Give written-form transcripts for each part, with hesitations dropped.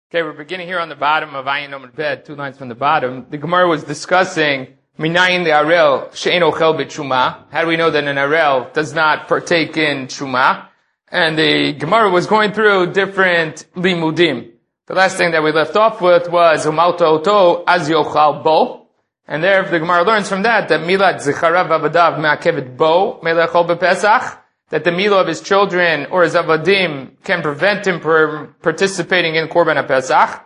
Okay, we're beginning here on the bottom of Ayin Omid Bet, 2 lines from the bottom. The Gemara was discussing Minayin the Arel she'ein ochel b'tshuma. How do we know that an Arel does not partake in Tshuma? And the Gemara was going through different limudim. The last thing that we left off with was Umalta Oto Az Yochal Bo. And there the Gemara learns from that Milat Zicharav Avadav Me'akevet Bo Melechol B'Pesach, that the milah of his children or his avadim can prevent him from participating in Korban HaPesach.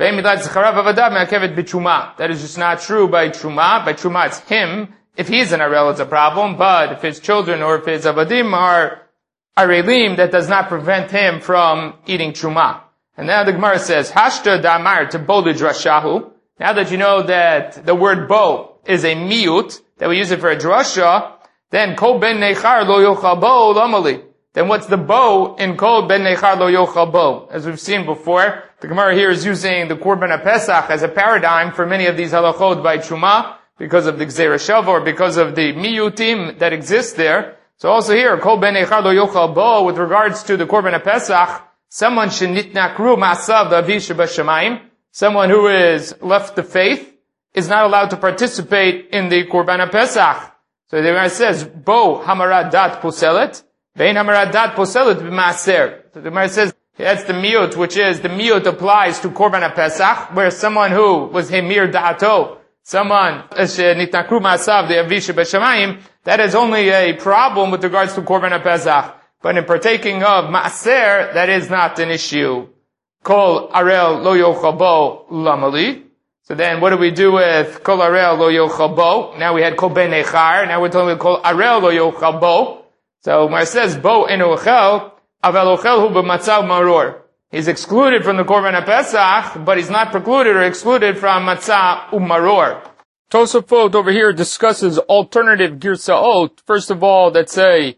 That is just not true by Truma. By Truma it's him. If he's an Arel, it's a problem. But if his children or if his avadim are Arelim, that does not prevent him from eating Truma. And now the Gemara says, Hashta Damar to Bo Lidrashahu. Now that you know that the word Bo is a miyut, that we use it for a drasha, then Kol ben nechar lo yochal bo lamali. Then what's the bo in Kol ben nechar lo yochal bo? As we've seen before, the Gemara here is using the Korban HaPesach as a paradigm for many of these halachot by Truma, because of the Gzeira Shava, or because of the miyutim that exist there. So also here, Kol ben nechar lo yochal bo, with regards to the Korban HaPesach, someone shenitnakru ma'asav l'avish b'shamayim, someone who is left the faith, is not allowed to participate in the Korban HaPesach. So the Gemara says, Bo hamarat dat poselet, vein hamarat dat poselet b'maaser. So the Gemara says, that's the miyut, which is, the miyut applies to Korban HaPesach, where someone who was hemir da'ato, someone, nitnakru ma'asav, the avish b'shamayim, that is only a problem with regards to Korban HaPesach. But in partaking of maaser, that is not an issue. Kol arel lo yochal bo lamali. So then, what do we do with Kol Arel Lo Yochal Bo? Now we had Kol Ben Nechar. Now we're talking about Kol Arel Lo Yochal Bo. So when it says Bo En Ochel, Aval Ochel Hu B'Matzav Maror. He's excluded from the Korban HaPesach, but he's not precluded or excluded from Matzah U'Maror. Tosafot over here discusses alternative Girsaot. First of all, that say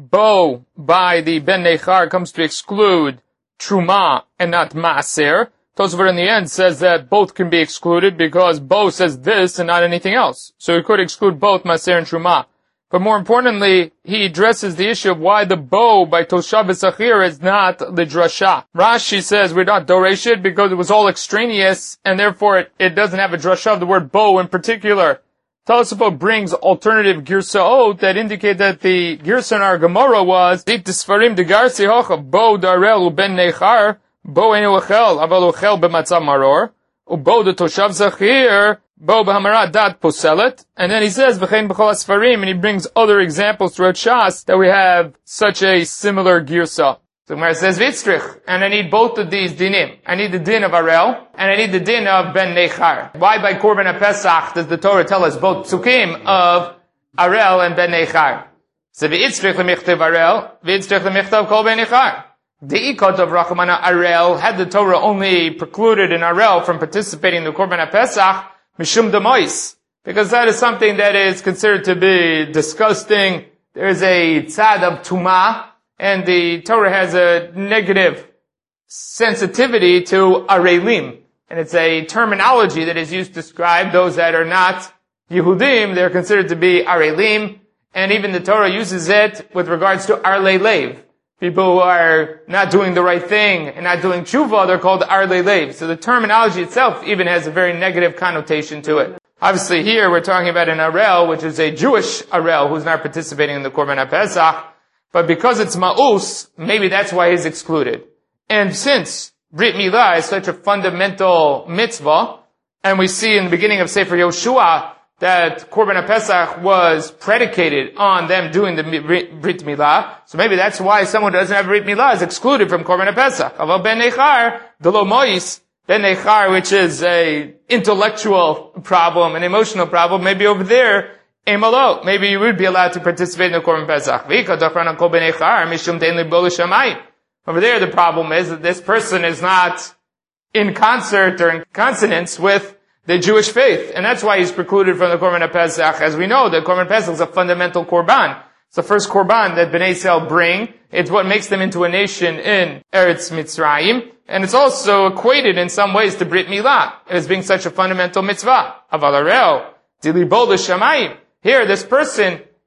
Bo by the Ben Nechar comes to exclude Truma and not Maaser. Tosafot in the end says that both can be excluded because Bo says this and not anything else. So he could exclude both Maser and Truma. But more importantly, he addresses the issue of why the Bo by Toshav V'Sachir is not the Drasha. Rashi says we're not Doreshit because it was all extraneous and therefore it doesn't have a Drasha of the word Bo in particular. Tosafot brings alternative Girsaot that indicate that the Girsa in our Gemara was Dit Sfarim de Garsi Hocha Bo Darel Ben Nechar Bo enu ochel, aval ochel b'matzav maror, ubo the toshav zachir, bo b'hamarat dat poselet, and then he says, v'chein b'chol asfarim, and he brings other examples throughout Shas that we have such a similar girsa. So Gemara says, v'tzrich, and I need both of these dinim. I need the din of Arel, and I need the din of Ben Nechar. Why by Korban HaPesach does the Torah tell us both psukim of Arel and Ben Nechar? So v'tzrich l'michtav Arel, v'tzrich l'michtav kol Ben Nechar. The ikot of Rachmana Arel, had the Torah only precluded an Arel from participating in the Korban HaPesach, mishum demois, because that is something that is considered to be disgusting. There is a tzad of Tumah, and the Torah has a negative sensitivity to Arelim. And it's a terminology that is used to describe those that are not Yehudim, they're considered to be Arelim, and even the Torah uses it with regards to Arlei Lev. People who are not doing the right thing and not doing tshuva, they're called arlei lev. So the terminology itself even has a very negative connotation to it. Obviously here we're talking about an Arel, which is a Jewish Arel who's not participating in the Korban HaPesach. But because it's ma'us, maybe that's why he's excluded. And since Brit Milah is such a fundamental mitzvah, and we see in the beginning of Sefer Yoshua that Korban HaPesach was predicated on them doing the Brit Milah. So maybe that's why someone who doesn't have Brit Milah is excluded from Korban HaPesach. Aval Ben Nechar, Delo Mois, Ben Nechar, which is a intellectual problem, an emotional problem, maybe over there, Emalo, maybe you would be allowed to participate in the Korban HaPesach. Over there the problem is that this person is not in concert or in consonance with the Jewish faith. And that's why he's precluded from the Korban HaPesach. As we know, the Korban HaPesach is a fundamental Korban. It's the first Korban that Bnei Yisrael bring. It's what makes them into a nation in Eretz Mitzrayim. And it's also equated in some ways to Brit Milah as being such a fundamental mitzvah. Aval Arel, Dili Bo L'Shamayim. Here, this person,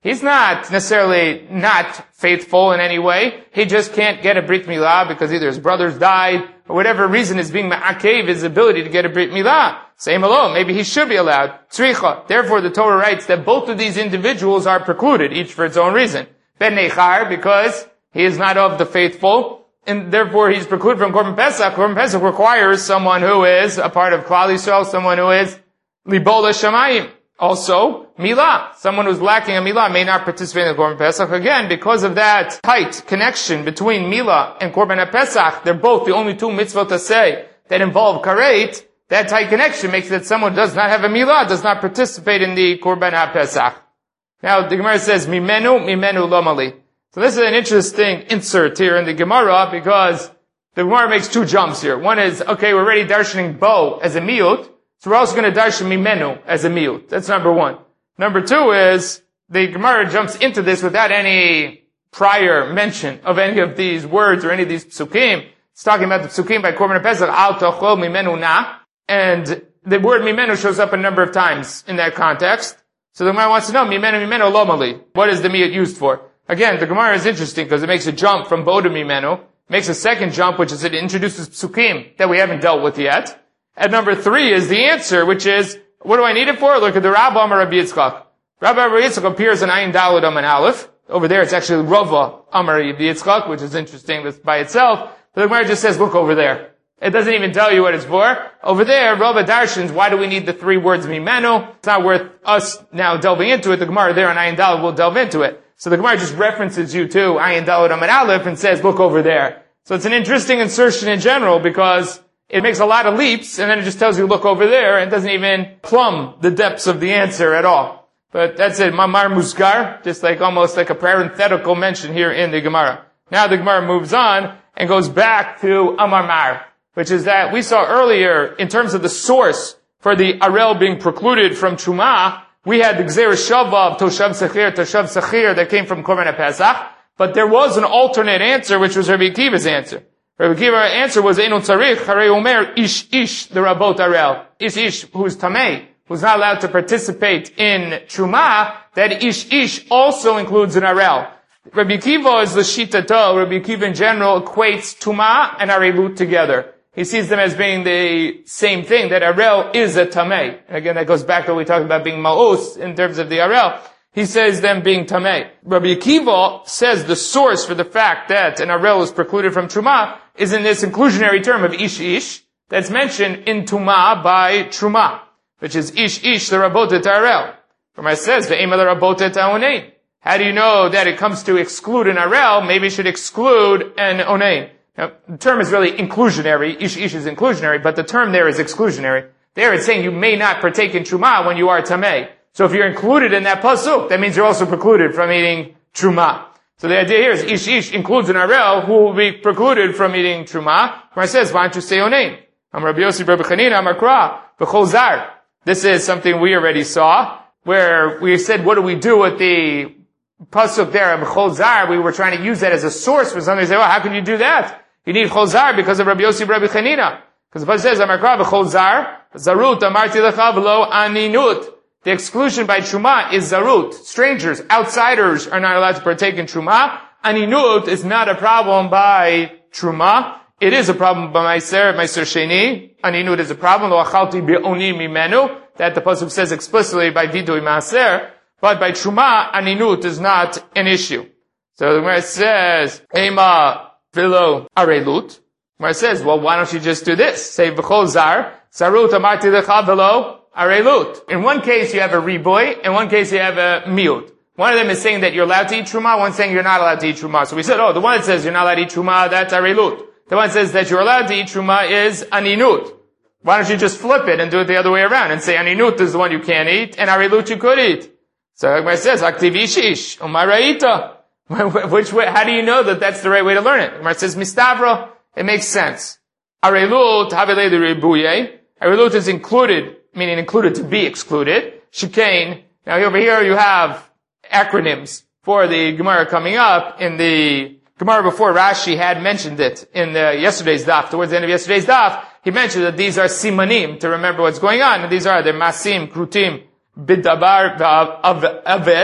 He's not necessarily not faithful in any way. He just can't get a Brit Milah because either his brothers died or whatever reason is being ma'akev his ability to get a Brit Milah. Same alone. Maybe he should be allowed. Tzricha. Therefore, the Torah writes that both of these individuals are precluded, each for its own reason. Ben Nechar, because he is not of the faithful, and therefore he's precluded from Korban Pesach. Korban Pesach requires someone who is a part of Klal Yisrael, someone who is Libola Shamayim. Also, Milah. Someone who's lacking a Milah may not participate in the Korban Pesach. Again, because of that tight connection between Milah and Korban Pesach, they're both the only two mitzvot to say that involve karet. That tight connection makes it that someone does not have a Milah, does not participate in the Korban Pesach. Now, the Gemara says, Mimenu lomali. So this is an interesting insert here in the Gemara because the Gemara makes two jumps here. One is, okay, we're already darshaning bo as a miut, so we're also going to darshan mimenu as a miut. That's number one. Number two is, the Gemara jumps into this without any prior mention of any of these words or any of these psukim. It's talking about the psukim by Korban Pesach, al tochol mimenu na, and the word mimenu shows up a number of times in that context. So the Gemara wants to know, mimenu lomali. What is the miut used for? Again, the Gemara is interesting because it makes a jump from bo to mimenu, makes a second jump, which is it introduces psukim that we haven't dealt with yet. And number three is the answer, which is, what do I need it for? Look at the Rabba Amar Rabbi Yitzchak. Rabba Rabbi Yitzchak appears in Ayin Daled Aman Aleph. Over there it's actually Rava Amar Rabbi Yitzchak, which is interesting by itself. But the Gemara just says, look over there. It doesn't even tell you what it's for. Over there, Rava darshans, why do we need the three words mimenu? It's not worth us now delving into it. The Gemara there on Ayin Daled will delve into it. So the Gemara just references you to Ayin Daled Aman Aleph and says, look over there. So it's an interesting insertion in general because it makes a lot of leaps and then it just tells you look over there and doesn't even plumb the depths of the answer at all. But that's it. Mamar Muskar, just like almost like a parenthetical mention here in the Gemara. Now the Gemara moves on and goes back to Amar Mar, which is that we saw earlier in terms of the source for the Arel being precluded from Trumah, we had the Gzeir Shava of Toshav Sechir that came from Korban Pesach, but there was an alternate answer which was Rabbi Akiva's answer. Rabbi Akiva's answer was Eino Tzarich, Harei Omer, Ish, the Rabot Arel. Ish, who's Tamei, who's not allowed to participate in Trumah, that Ish also includes an Arel. Rabbi Akiva is the Shitato. Rabbi Akiva in general equates Tumah and Arelut together. He sees them as being the same thing, that Arel is a Tamei. And again, that goes back to what we talked about being Ma'us in terms of the Arel. He says them being Tamei. Rabbi Akiva says the source for the fact that an Arel is precluded from Trumah is in this inclusionary term of Ish, that's mentioned in Tumah by Trumah, which is Ish, the Rabotet Arel. Gemara says, Ve'ema the Rabotet Onein. How do you know that it comes to exclude an Arel? Maybe it should exclude an Onein. Now, the term is really inclusionary. Ish is inclusionary, but the term there is exclusionary. There it's saying you may not partake in Trumah when you are Tamei. So if you're included in that pasuk, that means you're also precluded from eating Trumah. So the idea here is Ish includes an Arel who will be precluded from eating Trumah. Where it says, why don't you say Onein? Am Rabbi Yossi Rabbi Chanina, Am Akra, B'chol Zar. This is something we already saw, where we said, what do we do with the pasuk there of B'chol Zar? We were trying to use that as a source for something to say, well, how can you do that? You need Chol Zar because of Rabbi Yossi Rabbi Chanina. Because the pasuk says, Am Akra B'chol Zar, Zarut, Amarti Lecha V'lo Aninut. The exclusion by Trumah is Zarut. Strangers, outsiders are not allowed to partake in Trumah. Aninut is not a problem by Trumah. It is a problem by Meiser Sheni. Aninut is a problem. Lo achalti be'oni mimenu. That the pasuk says explicitly by Vidui Maaser. But by Trumah, Aninut is not an issue. So the Gemara says, Ema v'lo arelut. The Gemara says, well, why don't you just do this? Say, V'chol zar, Zarut amarti lecha v'lo arelut. In one case you have a riboy, in one case you have a miut. One of them is saying that you're allowed to eat trumah, one's saying you're not allowed to eat trumah. So we said, the one that says you're not allowed to eat trumah, that's arelut. The one that says that you're allowed to eat trumah is aninut. Why don't you just flip it and do it the other way around and say aninut is the one you can't eat, and arelut you could eat. So Gemara says, aktiv ishish, umaraita. Which way, how do you know that that's the right way to learn it? Gemara says, mistavra, it makes sense. Arelut, havele de ribuye. Arelut is included, meaning included to be excluded. Shikain. Now over here you have acronyms for the Gemara coming up. In the Gemara before, Rashi had mentioned it in yesterday's daf. Towards the end of yesterday's daf, he mentioned that these are simanim to remember what's going on. And these are the masim, krutim, bidabar, aved.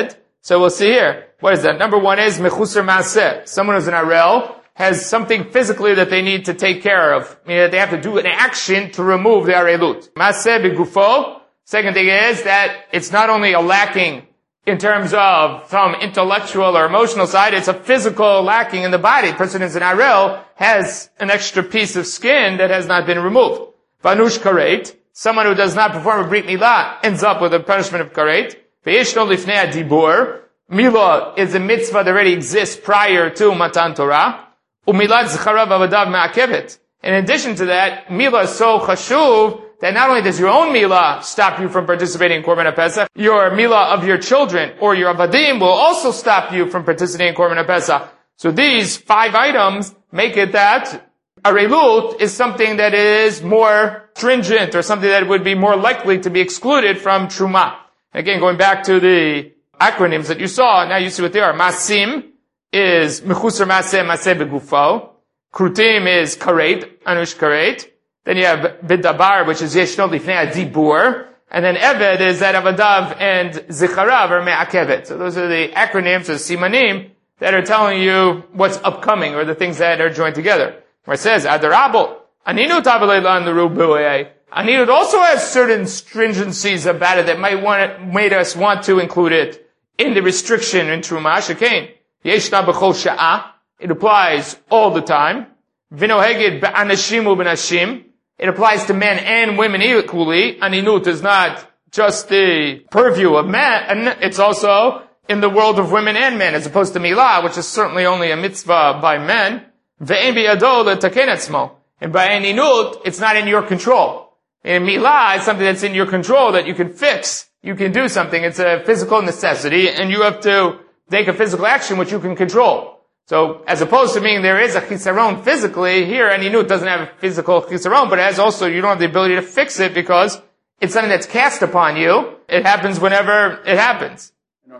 So we'll see here. What is that? Number one is mechusar maaseh. Someone who's an arel has something physically that they need to take care of. Meaning that they have to do an action to remove the arelut. Maaseh begufo. Second thing is that it's not only a lacking in terms of some intellectual or emotional side, it's a physical lacking in the body. The person who's an arel has an extra piece of skin that has not been removed. Vanush karet. Someone who does not perform a brit milah ends up with a punishment of karet. Ve'yeshno lifnei adibur. Milah is a mitzvah that already exists prior to Matan Torah. Umilat zecharav avadav ma'akevet. In addition to that, milah is so chashuv that not only does your own milah stop you from participating in Korban HaPesach, your milah of your children or your avadim will also stop you from participating in Korban HaPesach. So these 5 items make it that arelut is something that is more stringent or something that would be more likely to be excluded from Truma. Again, going back to the acronyms that you saw, now you see what they are. Masim is mechusar maseh begufo. Krutim is karet, anush karet. Then you have bidabar, which is yeshno lifnei adibur. And then eved is that avadav and zicharav are me'akevet. So those are the acronyms or simanim that are telling you what's upcoming or the things that are joined together. Where it says, adarabo, aninu tabeleilan l'rubuei. Aninu also has certain stringencies about it that made us want to include it in the restriction in Truma Shekain. Yeshna b'chol sha'ah. It applies all the time. V'noheged b'anashim u'b'nashim. It applies to men and women equally. Aninut is not just the purview of men, it's also in the world of women and men, as opposed to milah, which is certainly only a mitzvah by men. Ve'en biyado letaken etzmo. And by aninut, it's not in your control. In milah, it's something that's in your control that you can fix. You can do something. It's a physical necessity, and you have to take a physical action which you can control. So, as opposed to meaning there is a chisaron physically, here aninut doesn't have a physical chisaron, but it has also, you don't have the ability to fix it because it's something that's cast upon you. It happens whenever it happens.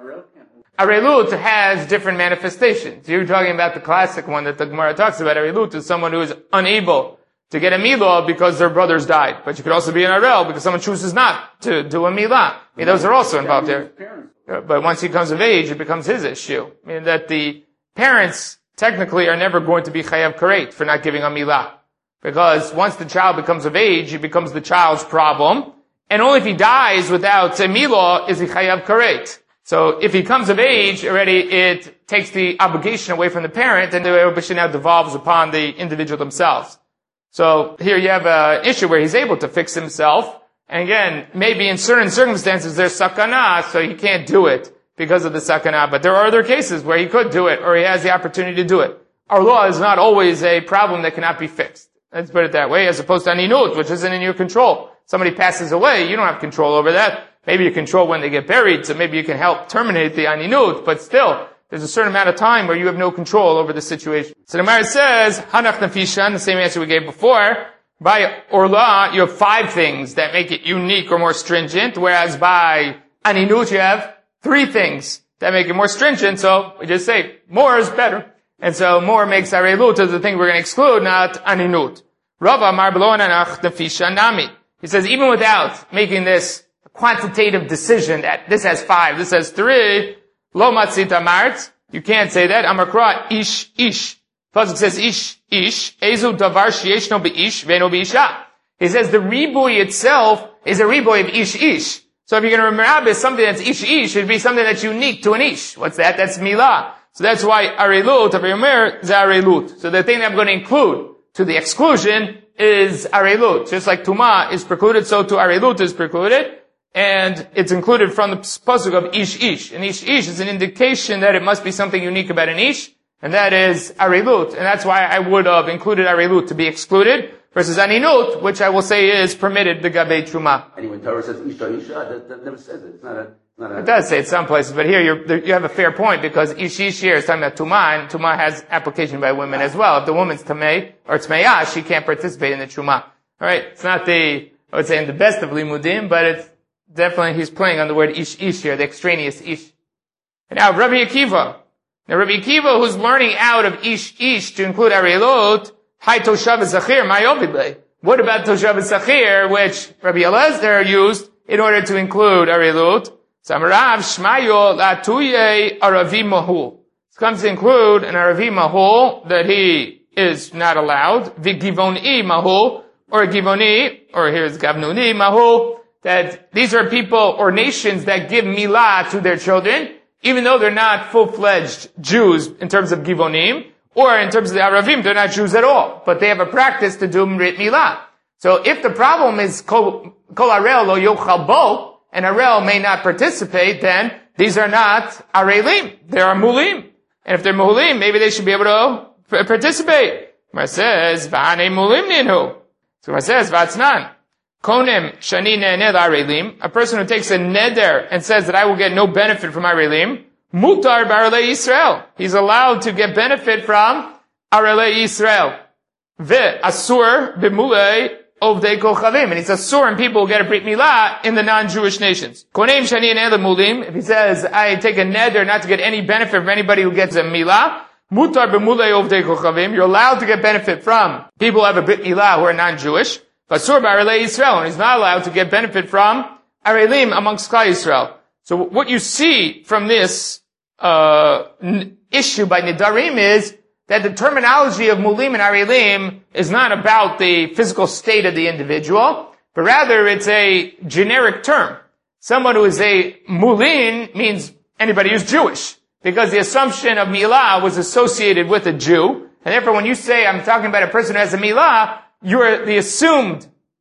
Arelut has different manifestations. You're talking about the classic one that the Gemara talks about. Arelut is someone who is unable to get a milah because their brothers died. But you could also be an arel because someone chooses not to do a milah. I mean, those are also involved there. But once he comes of age, it becomes his issue. I mean, that the parents technically are never going to be chayav karet for not giving a milah. Because once the child becomes of age, it becomes the child's problem. And only if he dies without a milah is he chayav karet. So if he comes of age, already it takes the obligation away from the parent, and the obligation now devolves upon the individual themselves. So here you have an issue where he's able to fix himself. And again, maybe in certain circumstances there's sakana, so he can't do it because of the sakana. But there are other cases where he could do it, or he has the opportunity to do it. Our law is not always a problem that cannot be fixed. Let's put it that way, as opposed to aninut, which isn't in your control. Somebody passes away, you don't have control over that. Maybe you control when they get buried, so maybe you can help terminate the aninut, but still, there's a certain amount of time where you have no control over the situation. So the Gemara says, hanach nafishan, the same answer we gave before. By orla, you have 5 things that make it unique or more stringent, whereas by aninut you have 3 things that make it more stringent, so we just say, more is better. And so more makes arelut as the thing we're going to exclude, not aninut. Rava amar b'lo hanach nafishan nami. He says, even without making this quantitative decision that this has 5, this has 3, lo matzita mart, you can't say that. Amakra ish ish. Pasuk says ish ish. Ezu davar sheyeshno beish ve'no beisha. He says the riboy itself is a riboy of ish ish. So if you're going to remember something that's ish ish, it should be something that's unique to an ish. What's that? That's milah. So that's why arelut, avayomer, is arelut. So the thing that I'm going to include to the exclusion is arelut. Just like tuma is precluded, so to arelut is precluded. And it's included from the pasuk of ish ish. And ish ish is an indication that it must be something unique about an ish, and that is arelut. And that's why I would have included arelut to be excluded, versus aninut, which I will say is permitted b'gabei truma. And when Torah says isha isha, that never says it. It's not a. It does say it some places, but here you have a fair point, because ish ish here is talking about tuma, and tuma has application by women as well. If the woman's tamei or tmeya, she can't participate in the truma. Alright, it's not I would say in the best of limudim, but it's definitely he's playing on the word ish ish here, the extraneous ish. And now Rabbi Akiva. Now Rabbi Akiva, who's learning out of ish ish to include arelut, hi toshav zachir, mayovidle. What about toshav zachir, which Rabbi Elazar used in order to include arelut? Samarav Shmayo Latuye Aravi Mahul. This comes to include an Aravi Mahul that he is not allowed. Vigivoni Mahul, or Givoni, or here's Gavnuni Mahul, that these are people or nations that give milah to their children, even though they're not full-fledged Jews in terms of Givonim, or in terms of the Aravim, they're not Jews at all, but they have a practice to do Mrit Milah. So if the problem is Kol Arel Lo Yochal Bo, and Arel may not participate, then these are not Arelim, they are Mulim. And if they're Mulim, maybe they should be able to participate. Gemara says, V'ane Mulim Ninhu. So Gemara says, V'atznan. Konem Shani Ne'eneh Arelim, a person who takes a neder and says that I will get no benefit from Arelim, Mutar B'Arelei Yisrael. He's allowed to get benefit from Arelei Yisrael. Ve'asur b'mulei ovdei kochavim. And he's asur and people who get a brit milah in the non-Jewish nations. Konem Shani Ne'eneh Mulim, if he says I take a neder not to get any benefit from anybody who gets a milah, Mutar b'mulei ovdei kochavim. You're allowed to get benefit from people who have a brit milah who are non-Jewish. Basur b'Arelei Yisrael, and he's not allowed to get benefit from Arelim amongst Klal Yisrael. So what you see from this issue by Nidarim is that the terminology of Mulim and Arelim is not about the physical state of the individual, but rather it's a generic term. Someone who is a Mulin means anybody who's Jewish, because the assumption of Milah was associated with a Jew, and therefore when you say I'm talking about a person who has a Milah, the assumed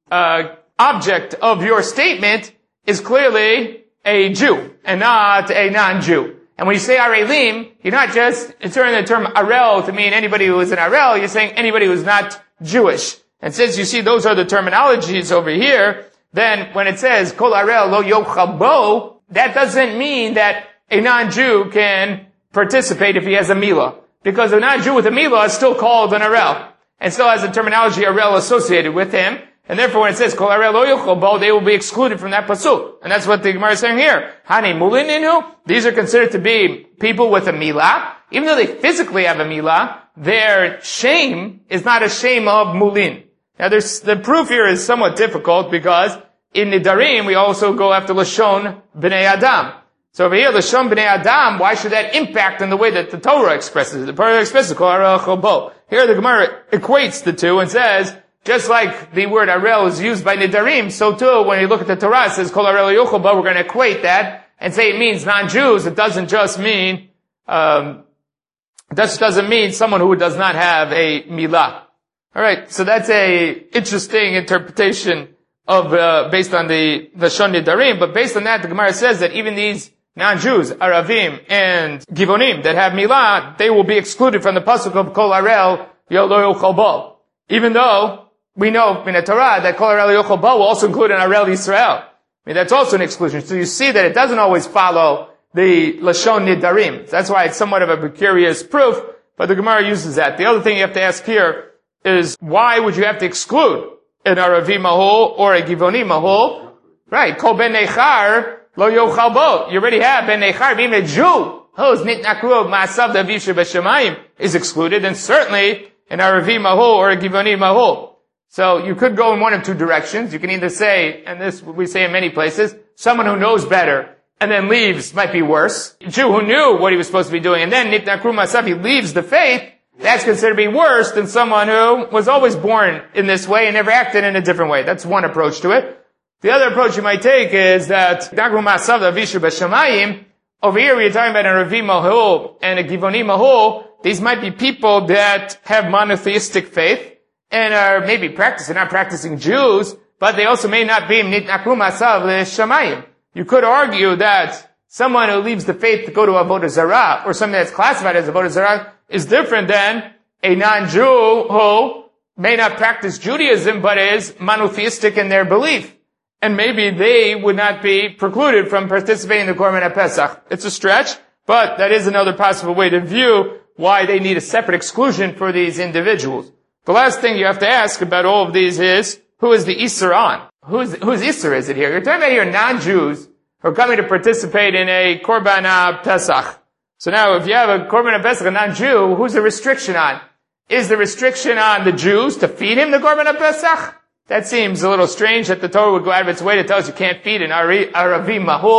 object of your statement is clearly a Jew and not a non-Jew. And when you say Arelim, you're not just inserting the term Arel to mean anybody who is an Arel, you're saying anybody who is not Jewish. And since you see those are the terminologies over here, then when it says Kol Arel Lo Yochal Bo, that doesn't mean that a non-Jew can participate if he has a milah. Because a non-Jew with a milah is still called an Arel, and still has the terminology Arel associated with him. And therefore when it says Kol Arel Lo Yochal Bo, they will be excluded from that pasuk. And that's what the Gemara is saying here. Hani Mulin Inhu, these are considered to be people with a milah. Even though they physically have a milah, their shame is not a shame of Mulin. Now the proof here is somewhat difficult because in Nidarim we also go after Lashon B'nei Adam. So over here, Lashon B'nei Adam, why should that impact in the way that the Torah expresses it? The Torah expresses Kol Arel Yochal Bo. Here the Gemara equates the two and says, just like the word Arel is used by Nidarim, so too when you look at the Torah, it says Kol Arel Yochal Bo, we're going to equate that and say it means non-Jews. It doesn't just mean, that doesn't mean someone who does not have a milah. Alright, so that's a interesting interpretation of, based on the Lashon Nidarim, but based on that, the Gemara says that even these non-Jews, Aravim and Givonim that have milah, they will be excluded from the pasuk of Kol Arel Yochal Bo. Even though we know in the Torah that Kol Arel Yochal Bo will also include an Arel Yisrael. I mean, that's also an exclusion. So you see that it doesn't always follow the Lashon Nidarim. That's why it's somewhat of a precarious proof, but the Gemara uses that. The other thing you have to ask here is, why would you have to exclude an Aravi Mahol or a Givoni Mahol? Right, Kol Ben Nechar Lo Yochal Bo. You already have Ben Nechar, being a Jew, whose Nitnakru Ma'asav Davisha B'Shamayim is excluded, and certainly an Aravi Mahol or a Givoni Mahol. So you could go in one of two directions. You can either say, and this we say in many places, someone who knows better and then leaves might be worse. A Jew who knew what he was supposed to be doing and then Nitnakru Ma'asav, he leaves the faith, that's considered to be worse than someone who was always born in this way and never acted in a different way. That's one approach to it. The other approach you might take is that over here we're talking about a Ravi Mahul and a Givoni Mahul. These might be people that have monotheistic faith and are maybe not practicing Jews, but they also may not be Nitnakru Ma'asav L'Shamayim. You could argue that someone who leaves the faith to go to Avodah Zarah, or something that's classified as Avodah Zarah, is different than a non-Jew who may not practice Judaism, but is monotheistic in their belief. And maybe they would not be precluded from participating in the Korban HaPesach. It's a stretch, but that is another possible way to view why they need a separate exclusion for these individuals. The last thing you have to ask about all of these is, who is the Isser on? Whose Isser is it here? You're talking about here non-Jews who are coming to participate in a Korban HaPesach. So now if you have a Korban HaPesach, a non-Jew, who's the restriction on? Is the restriction on the Jews to feed him the Korban HaPesach? That seems a little strange that the Torah would go out of its way to tell us you can't feed an Aravi Mahul.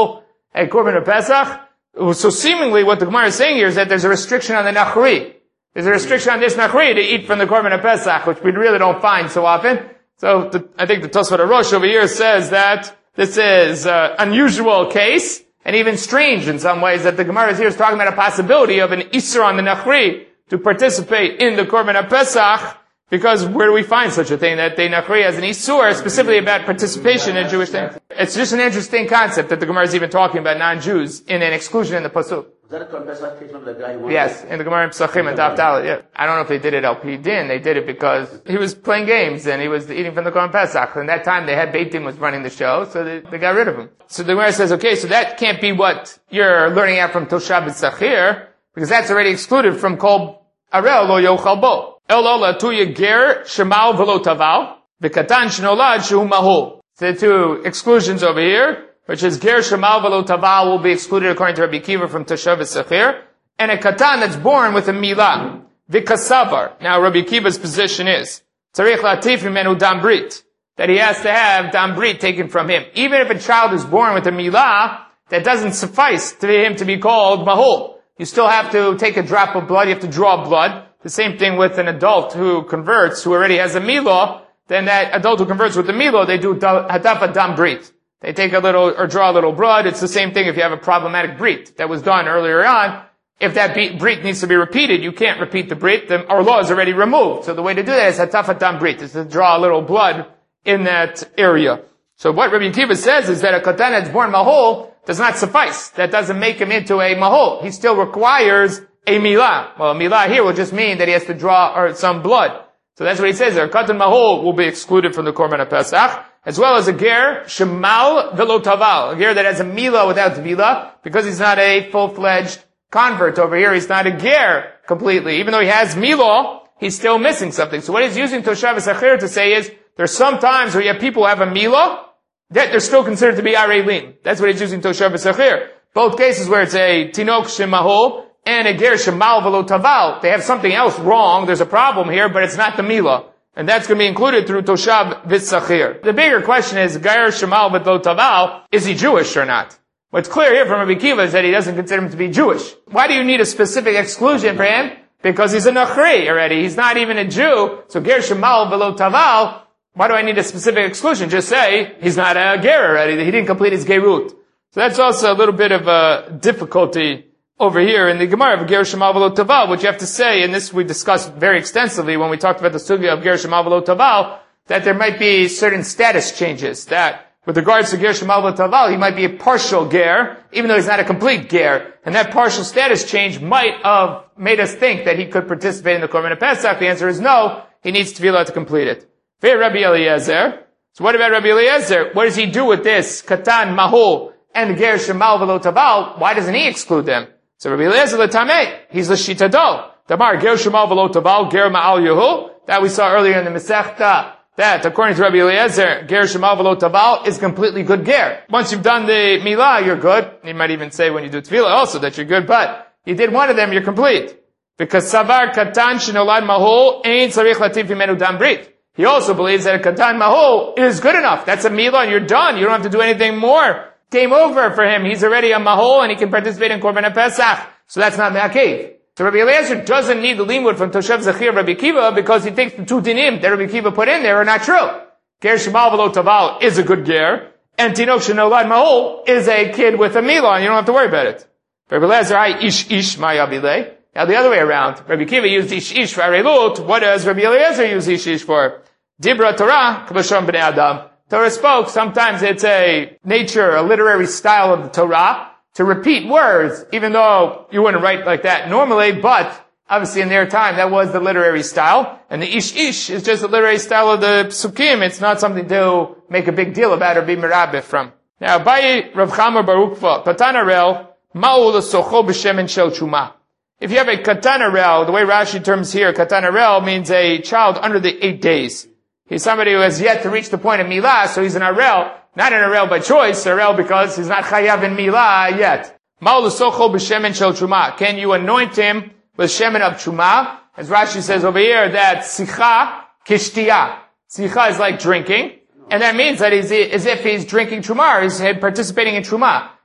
a Korban Pesach. So seemingly what the Gemara is saying here is that there's a restriction on the Nachri. There's a restriction on this Nachri to eat from the Korban Pesach, which we really don't find so often. So I think the Tosfot Rosh over here says that this is an unusual case, and even strange in some ways, that the Gemara here is talking about a possibility of an Isser on the Nachri to participate in the Korban Pesach, because where do we find such a thing, that the Nachri has an Isur specifically about participation in Jewish things? It's just an interesting concept that the Gemara is even talking about non-Jews in an exclusion in the Pasuk. Was that a Korban Pesach case of the guy who Yes, in the Gemara in Pesachim and Daf Dalet, yeah. I don't know if they did it al pi din. They did it because he was playing games and he was eating from the Korban Pesach. And that time they had Beit Din was running the show, so they got rid of him. So the Gemara says, okay, so that can't be what you're learning out from Toshav B'Tzachir, because that's already excluded from Kol Arel Lo Yochal Bo. El Ola Tuya Ger Shemal V'Lo Taval V'Katan Shnolad Shehu Mahul. So the two exclusions over here, which is Ger Shemal V'Lo Taval will be excluded according to Rabbi Kiva from Toshav B'Tzachir, and a Katan that's born with a Milah. V'Kasavar. Now Rabbi Kiva's position is Tzarich Latif Mimenu Dam Brit, that he has to have Dam Brit taken from him. Even if a child is born with a Milah, that doesn't suffice to him to be called Mahul. You still have to take a drop of blood, you have to draw blood. The same thing with an adult who converts, who already has a Milah, then that adult who converts with the Milah, they do Hadafa Dam Brit. They take a little, or draw a little blood. It's the same thing if you have a problematic Brit that was done earlier on. If that Brit needs to be repeated, you can't repeat the Brit. Our law is already removed. So the way to do that is Hadafa Dam Brit, is to draw a little blood in that area. So what Rabbi Kiva says is that a Katan that's born Mahol does not suffice. That doesn't make him into a Mahol. He still requires a Milah. Well, a Milah here will just mean that he has to draw some blood. So that's what he says there. Katan Mahol will be excluded from the Korban Pesach, as well as a Ger Shemal V'Lo Taval, a Ger that has a Milah without Tvila, because he's not a full-fledged convert over here. He's not a Ger completely. Even though he has Milah, he's still missing something. So what he's using Toshav B'Tzachir to say is, there's some times where you have people who have a Milah, that they're still considered to be Arelim. That's what he's using Toshav B'Tzachir. Both cases where it's a Tinok Shemahol and a Ger Shemal V'Lo Taval, they have something else wrong. There's a problem here, but it's not the Milah. And that's going to be included through Toshav B'Tzachir. The bigger question is, Ger Shemal V'Lo Taval, is he Jewish or not? What's clear here from Rabbi Kiva is that he doesn't consider him to be Jewish. Why do you need a specific exclusion for him? Because he's a Nachri already. He's not even a Jew. So Ger Shemal V'Lo Taval, why do I need a specific exclusion? Just say, he's not a Ger already. He didn't complete his Gerut. So that's also a little bit of a difficulty over here in the Gemara of Ger Shemal V'Lo Taval, which you have to say, and this we discussed very extensively when we talked about the sugya of Ger Shemal V'Lo Taval, that there might be certain status changes, that with regards to Ger Shemal V'Lo Taval, he might be a partial Ger, even though he's not a complete Ger, and that partial status change might have made us think that he could participate in the Korban Pesach. The answer is no, he needs to be allowed to complete it. Very Rabbi Eliezer. So what about Rabbi Eliezer? What does he do with this Katan, Mahol, and Ger Shemal V'Lo Taval? Why doesn't he exclude them? So Rabbi Eliezer l'tameh, he's l'shitado. Damar Ger Shemal V'Lo Taval, Ger Ma'al Yehu. That we saw earlier in the Masechta, that according to Rabbi Eliezer, Ger Shemal V'Lo Taval is completely good Ger. Once you've done the Milah, you're good. You might even say when you do Tefillah also that you're good, but you did one of them, you're complete. Because Savar Katan Shenolad Mahol Ein Tzarich Latif Mimenu Dam Brit. He also believes that a Katan Mahol is good enough. That's a Milah and you're done. You don't have to do anything more. Game over for him. He's already a Mahol and he can participate in Korban Pesach. So that's not Me'akev. So Rabbi Eliezer doesn't need the limud from Toshav B'Tzachir Rabbi Kiva because he thinks the two dinim that Rabbi Kiva put in there are not true. Ger Shemal V'Lo Taval is a good ger, and Tinok Shenolad Mahol is a kid with a Milah and you don't have to worry about it. Rabbi Eliezer, ish ma'yabileh. Now the other way around, Rabbi Kiva used ish for arelut. What does Rabbi Eliezer use ish for? Dibra Torah, k'bashon b'nei Adam. Torah spoke, sometimes it's a nature, a literary style of the Torah, to repeat words, even though you wouldn't write like that normally, but obviously in their time that was the literary style. And the ish is just the literary style of the psukim. It's not something to make a big deal about or be merabeh from. Now, by Rav Chama Barukva, Katan Arel, ma'u l'socho b'shemen shel chuma. If you have a Katan Arel, the way Rashi terms here, Katan Arel means a child under the 8 days. He's somebody who has yet to reach the point of Milah, so he's an Arel, not an Arel by choice, Arel because he's not Chayav in Milah yet. Ma'u l'socho b'shemen shel chuma. Can you anoint him with shemen of chuma? As Rashi says over here, that sicha kishtiyah. Sicha is like drinking, and that means that he's as if he's drinking chuma, or he's participating in chuma.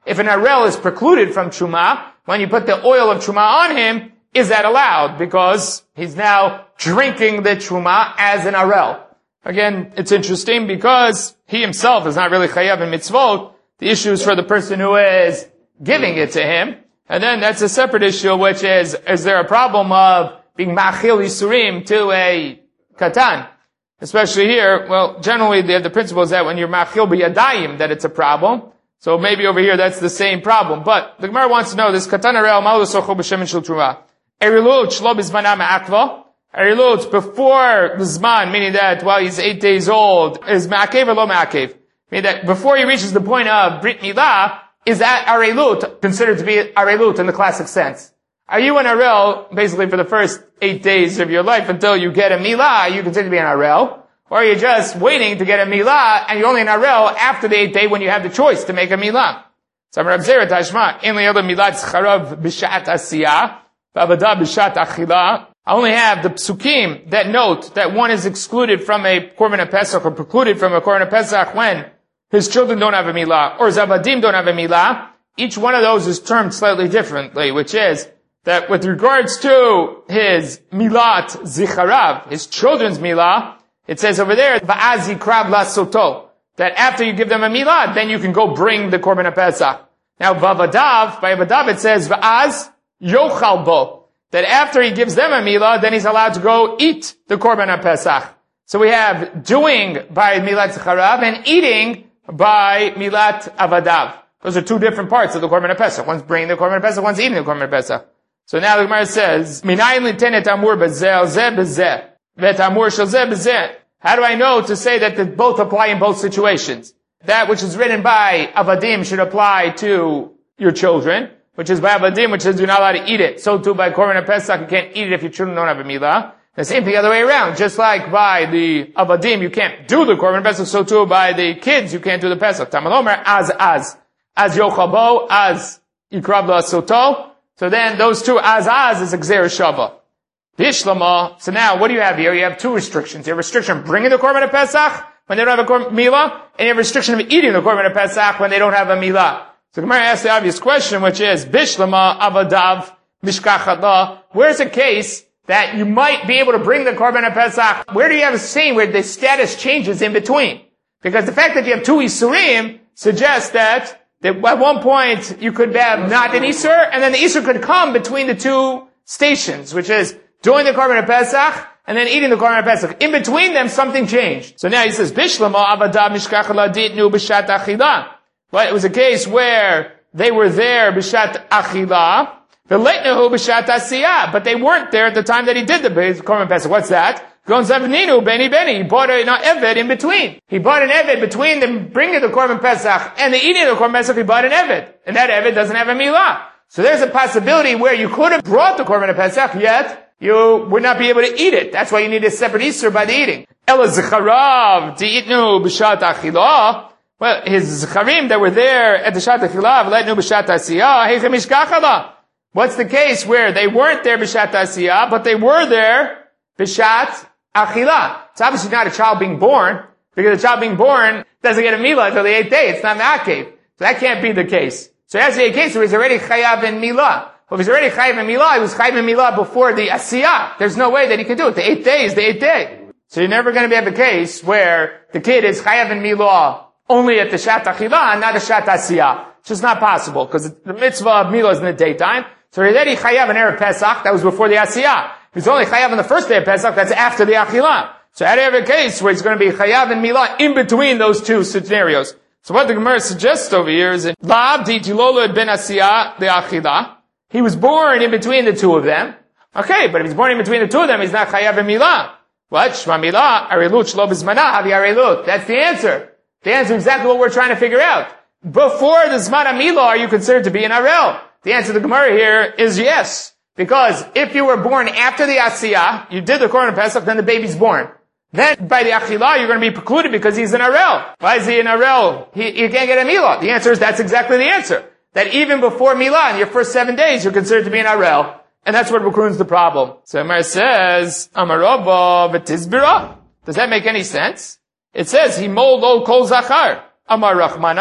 If an arel is precluded from truma, when you put the oil of truma on him, is that allowed? Because he's now drinking the truma as an arel. Again, it's interesting because he himself is not really chayav in mitzvot. The issue is for the person who is giving it to him. And then that's a separate issue, which is there a problem of being ma'achil yisurim to a katan? Especially here, well, generally the principle is that when you're ma'achil b'yadayim, that it's a problem. So maybe over here that's the same problem. But the Gemara wants to know this katan arel ma'u socho b'shemen shel truma. Erilut shlo b'zmana ma'akva. Erilut before the zman, meaning that while he's 8 days old, is ma'akev or lo ma'akev? Meaning that before he reaches the point of brit milah, is that arelut considered to be arelut in the classic sense? Are you an arel basically for the first 8 days of your life until you get a milah? Are you considered to be an arel? Or are you just waiting to get a milah and you're only an arel after the 8th day when you have the choice to make a milah? So Rav Zera Tashma, in the other milah tzcharav b'shat asiyah, v'avada b'shat achila. I only have the psukim that note that one is excluded from a korban pesach or precluded from a korban pesach when his children don't have a milah or zavadim don't have a milah. Each one of those is termed slightly differently, which is that with regards to his milat zicharav, his children's milah, it says over there, va'az yikrav lasoto, that after you give them a milah, then you can go bring the korban pesach. Now, by Avadav it says, va'az yochal bo, that after he gives them a milah, then he's allowed to go eat the korban pesach. So we have doing by milat zicharav and eating by milat avadav. Those are two different parts of the korban pesach. One's bringing the korban pesach, one's eating the korban pesach. So now the Gemara says, minayin litenet amur bezeh zeh bezeh vet amur shel zeh bezeh. How do I know to say that they both apply in both situations? That which is written by avadim should apply to your children, which is by avadim, which says you're not allowed to eat it. So too by korban pesach, you can't eat it if your children don't have a milah. The same thing the other way around. Just like by the avadim, you can't do the korban pesach, so too by the kids, you can't do the pesach. Tamalomer, as yochabo, as yikrab lasoto. So then those two as is a gzer shava. Bishlama. So now what do you have here? You have two restrictions. You have restriction of bringing the korban pesach when they don't have a milah, and you have restriction of eating the korban pesach when they don't have a milah. So Gemara asks the obvious question, which is Bishlama avadav mishkachatla. Where's a case that you might be able to bring the korban pesach? Where do you have a scene where the status changes in between? Because the fact that you have two isurim suggests that at one point you could have not an isur, and then the isur could come between the two stations, which is doing the korban pesach and then eating the korban pesach. In between them, something changed. So now he says, Bishlama avadav mishkachatla ditnu b'shat achila. But it was a case where they were there b'shat achila, v'leitnehu b'shat asiyah, but they weren't there at the time that he did the korban pesach. What's that? Gon zavninu beni beni. He bought an eved in between. He bought an eved between them bringing the korban pesach and the eating of the korban pesach. He bought an eved, and that eved doesn't have a milah. So there's a possibility where you could have brought the korban pesach, yet you would not be able to eat it. That's why you need a separate isur by the eating. Ela zecharav di'itnu b'shat achilah. Well, his zecharim that were there at the shat achilah, v'leitnu b'shat asiyah, heichem mishkachala. What's the case where they weren't there b'shat asiyah, but they were there b'shat achilah? It's obviously not a child being born, because a child being born doesn't get a milah until the 8th day. It's not ma'akev. So that can't be the case. So it has to be a case where he's already chayav in milah. Well, if he's already chayav in milah, he was chayav in milah before the asiyah. There's no way that he can do it. The 8th day is the 8th day. So you're never going to have a case where the kid is chayav in milah only at the shat achilah and not a shat asiyah. It's just not possible, because the mitzvah of milah is in the daytime. So he's already chayav in Erev Pesach, that was before the asiyah. If he's only chayav on the first day of Pesach, that's after the achilah. So how do you have a case where he's going to be chayav in milah in between those two scenarios? So what the Gemara suggests over here is that La'ab di'tilolo ben asiyah the achilah. He was born in between the two of them. Okay, but if he's born in between the two of them, he's not chayav in milah. What? Shma milah, arelut shlo b'zmana, havi arelut. That's the answer. The answer is exactly what we're trying to figure out. Before the Zman HaMilah, are you considered to be an Arel? The answer to the Gemara here is yes. Because if you were born after the Asiyah, you did the Korban Pesach, then the baby's born. Then by the Achilah, you're going to be precluded because he's an Arel. Why is he an Arel? He can't get a Milah. The answer is that's exactly the answer. That even before Milah, in your first 7 days, you're considered to be an Arel. And that's what precludes the problem. So Gemara says, Amarova v'tizbira. Does that make any sense? It says, he mold lo kol zachar. Amar Rachmana.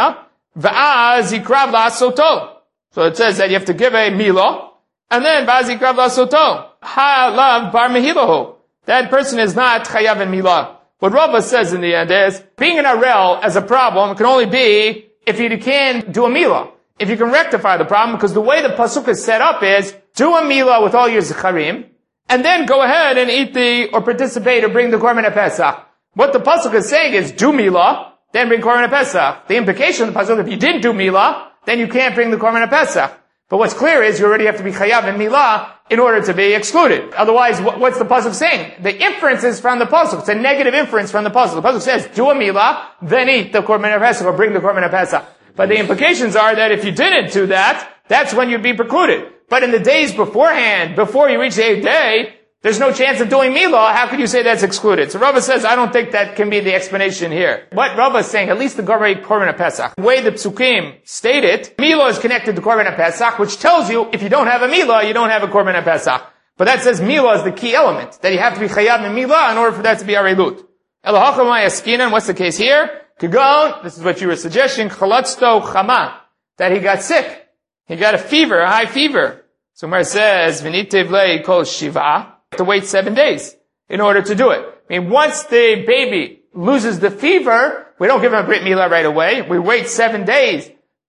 Va'az yikrav la'asoto. So it says that you have to give a milah, and then va'az yikrav la'asoto. Ha'lav bar mehilahu. That person is not chayav in milah. What Rava says in the end is, being an arel as a problem can only be if you can do a milah. If you can rectify the problem, because the way the pasuk is set up is, do a milah with all your zecharim, and then go ahead and eat or participate or bring the korban pesach. What the pasuk is saying is, do milah, then bring korban pesach. The implication of the pasuk, if you didn't do milah, then you can't bring the korban pesach. But what's clear is you already have to be chayav in milah in order to be excluded. Otherwise, what's the pasuk saying? The inference is from the pasuk. It's a negative inference from the pasuk. The pasuk says, do a milah, then eat the korban pesach or bring the korban pesach. But the implications are that if you didn't do that, that's when you'd be precluded. But in the days beforehand, before you reach the 8th day, there's no chance of doing milah. How could you say that's excluded? So Rava says, I don't think that can be the explanation here. What Rava is saying, at least the Gorei Korban Pesach, the way the Psukim state it, milah is connected to Korban Pesach, which tells you if you don't have a milah, you don't have a Korban Pesach. But that says milah is the key element, that you have to be chayav in milah in order for that to be arelut. Elahachamai askinan, what's the case here? Kagon, this is what you were suggesting, chalatzto chama, that he got sick. He got a fever, a high fever. So Mar says, v'nitev lei kol shiva, to wait 7 days in order to do it. I mean, once the baby loses the fever, we don't give him a brit milah right away. We wait 7 days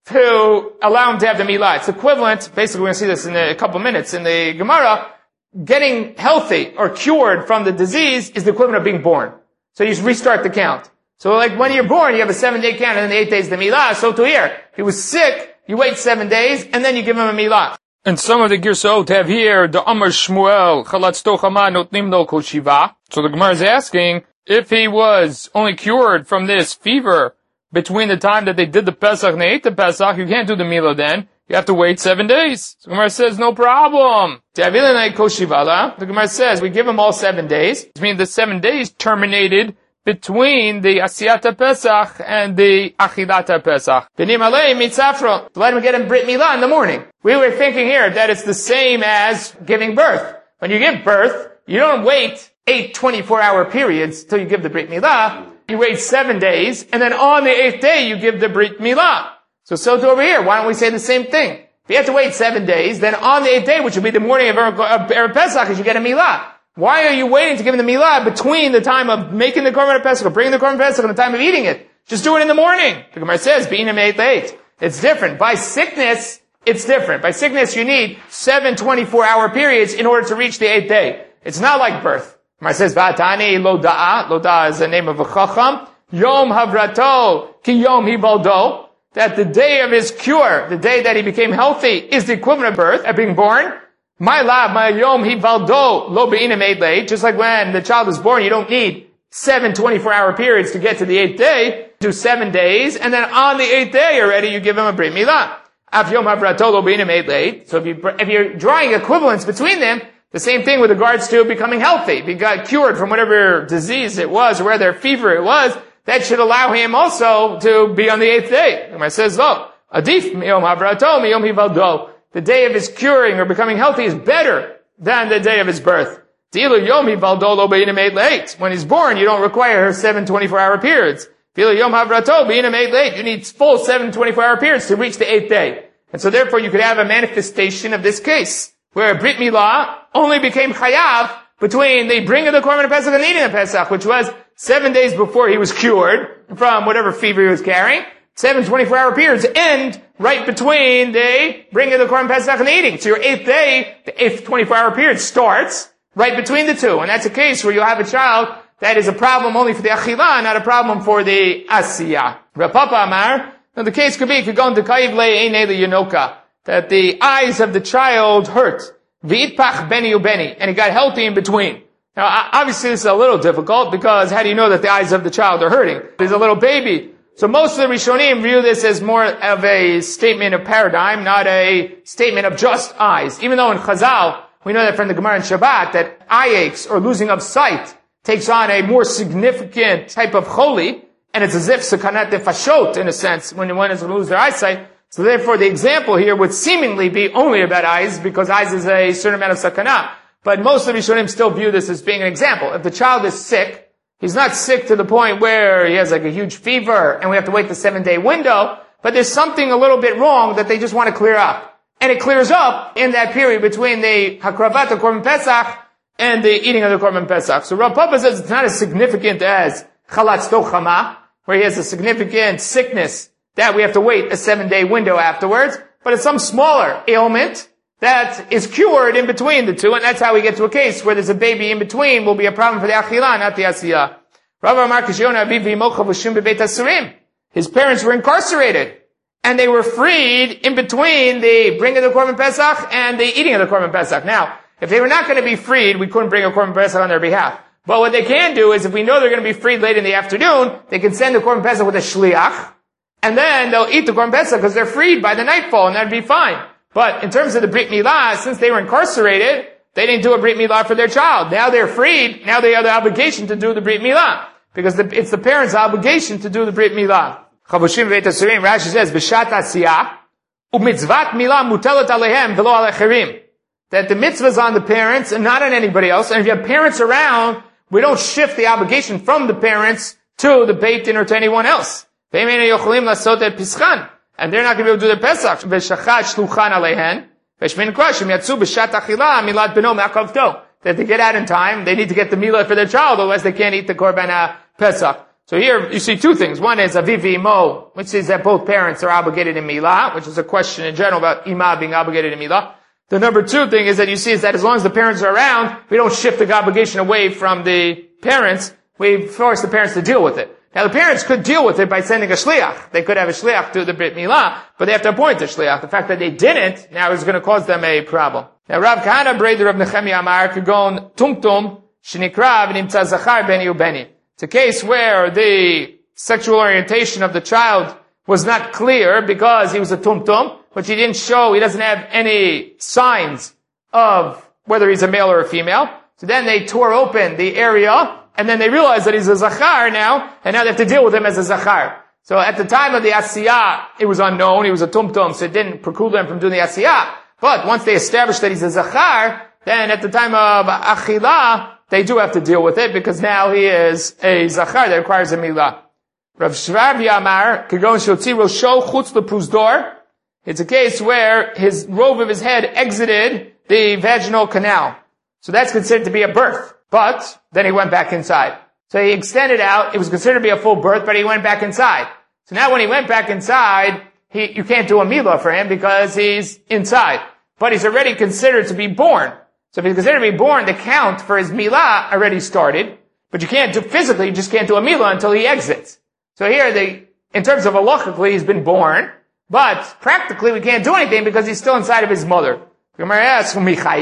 to allow him to have the milah. It's equivalent, basically we're going to see this in a couple minutes in the Gemara, getting healthy or cured from the disease is the equivalent of being born. So you just restart the count. So like when you're born, you have a 7-day count and then the 8 days the milah. So to here, he was sick, you wait 7 days and then you give him a milah. And some of the Girsot have here, the Amar Shmuel, Chalatz Tochama Notnim No Kol Shiva. So the Gemara is asking, if he was only cured from this fever between the time that they did the Pesach and they ate the Pesach, you can't do the milah then. You have to wait 7 days. So the Gemara says, no problem. The Gemara says, we give him all 7 days. Which means the 7 days terminated between the Asiyata Pesach and the Achilata Pesach. Let him get him Brit Milah in the morning. We were thinking here that it's the same as giving birth. When you give birth, you don't wait 8 24-hour periods till you give the Brit Milah. You wait 7 days, and then on the 8th day you give the Brit Milah. So to over here, why don't we say the same thing? If you have to wait 7 days, then on the 8th day, which will be the morning of Erev Pesach, you should get a Milah. Why are you waiting to give him the milah between the time of making the korban pesach or bringing the korban pesach and the time of eating it? Just do it in the morning. The Gemara says, "B'inam ate late." It's different. By sickness, it's different. By sickness, you need 7 24-hour periods in order to reach the 8th day. It's not like birth. The Gemara says, "Va'atani lo da'a." Lo da'a is the name of a chacham. Yom havrato ki yom hibaldo. That the day of his cure, the day that he became healthy, is the equivalent of birth, of being born. My lab, my yom hivaldo lo be'ina made late. Just like when the child is born, you don't need 7 24-hour periods to get to the 8th day. Do 7 days, and then on the 8th day already, you give him a brit milah. Af yom havrato lo be'ina made late. So if you're drawing equivalence between them, the same thing with regards to becoming healthy. If he got cured from whatever disease it was, or whether fever it was, that should allow him also to be on the 8th day. The Gemara says, "Lo, adif miyom havrato miyom hivaldo." The day of his curing or becoming healthy is better than the day of his birth. When he's born, you don't require 7 24-hour periods. You need full 7 24-hour periods to reach the 8th day. And so therefore you could have a manifestation of this case, where Brit Milah only became chayav between the bringing of the korban pesach and eating the pesach, which was 7 days before he was cured from whatever fever he was carrying. 7 24-hour periods end right between the bringing of the korban pesach and the eating. So your 8th day, the 8th 24-hour period starts right between the two. And that's a case where you have a child that is a problem only for the achilah, not a problem for the asiyah. Rav Papa Amar, now the case could be, that the eyes of the child hurt. V'itpach beni ubeni, and he got healthy in between. Now obviously this is a little difficult, because how do you know that the eyes of the child are hurting? He's a little baby. So most of the Rishonim view this as more of a statement of paradigm, not a statement of just eyes. Even though in Chazal, we know that from the Gemara in Shabbat, that eye aches or losing of sight takes on a more significant type of choli, and it's as if sakanat nefashot, in a sense, when one is going to lose their eyesight. So therefore the example here would seemingly be only about eyes, because eyes is a certain amount of sakana. But most of the Rishonim still view this as being an example. If the child is sick, he's not sick to the point where he has like a huge fever and we have to wait the 7-day window, but there's something a little bit wrong that they just want to clear up. And it clears up in that period between the Hakravat of Korban Pesach and the eating of the Korban Pesach. So Rav Papa says it's not as significant as Chalatz Tochama, where he has a significant sickness that we have to wait a 7-day window afterwards, but it's some smaller ailment that is cured in between the two, and that's how we get to a case where there's a baby in between will be a problem for the Achila, not the Asiyah. Rav Amar Kishyon Aviv V'imocha V'shum B'beit Asurim. His parents were incarcerated, and they were freed in between the bringing of the Korban Pesach and the eating of the Korban Pesach. Now, if they were not going to be freed, we couldn't bring a Korban Pesach on their behalf. But what they can do is, if we know they're going to be freed late in the afternoon, they can send the Korban Pesach with a shliach, and then they'll eat the Korban Pesach because they're freed by the nightfall, and that'd be fine. But in terms of the Brit Milah, since they were incarcerated, they didn't do a Brit Milah for their child. Now they're freed, now they have the obligation to do the Brit Milah, because it's the parents' obligation to do the Brit Milah. Chavushim Beit Asurim, Rashi says, B'shat Asiyah, u'mitzvat Milah mutelet alehem v'lo alecherim. That the mitzvah is on the parents and not on anybody else. And if you have parents around, we don't shift the obligation from the parents to the Beit Din or to anyone else. And they're not going to be able to do the Pesach. That they get out in time, they need to get the milah for their child, otherwise they can't eat the Korban Pesach. So here you see two things. One is Aviv Imo, which is that both parents are obligated in milah, which is a question in general about Ima being obligated in milah. The number two thing is that you see is that as long as the parents are around, we don't shift the obligation away from the parents. We force the parents to deal with it. Now the parents could deal with it by sending a shliach. They could have a shliach do the Brit Milah, but they have to appoint a shliach. The fact that they didn't now is going to cause them a problem. Now Rav Kahana Breder of Nechemia Amar Kagon Tumtum Shinikrav Nimtza Zachar Beni Ubeni. It's a case where the sexual orientation of the child was not clear because he was a tumtum, which he doesn't have any signs of whether he's a male or a female. So then they tore open the area, and then they realized that he's a zachar now, and now they have to deal with him as a zachar. So at the time of the asiyah, it was unknown, he was a tumtum, so it didn't preclude them from doing the asiyah. But once they established that he's a zachar, then at the time of achilah, they do have to deal with it, because now he is a zachar that requires a milah. Rav Shravya Amar, Kagon Shotzi Rosho Chutz Lepruzdor. It's a case where his robe of his head exited the vaginal canal. So that's considered to be a birth. But then he went back inside. So he extended out. It was considered to be a full birth, but he went back inside. So now when he went back inside, you can't do a milah for him because he's inside. But he's already considered to be born. So if he's considered to be born, the count for his milah already started. But you can't do, physically, you just can't do a milah until he exits. So here, in terms of halachically, he's been born, but practically we can't do anything because he's still inside of his mother. Gemara asks,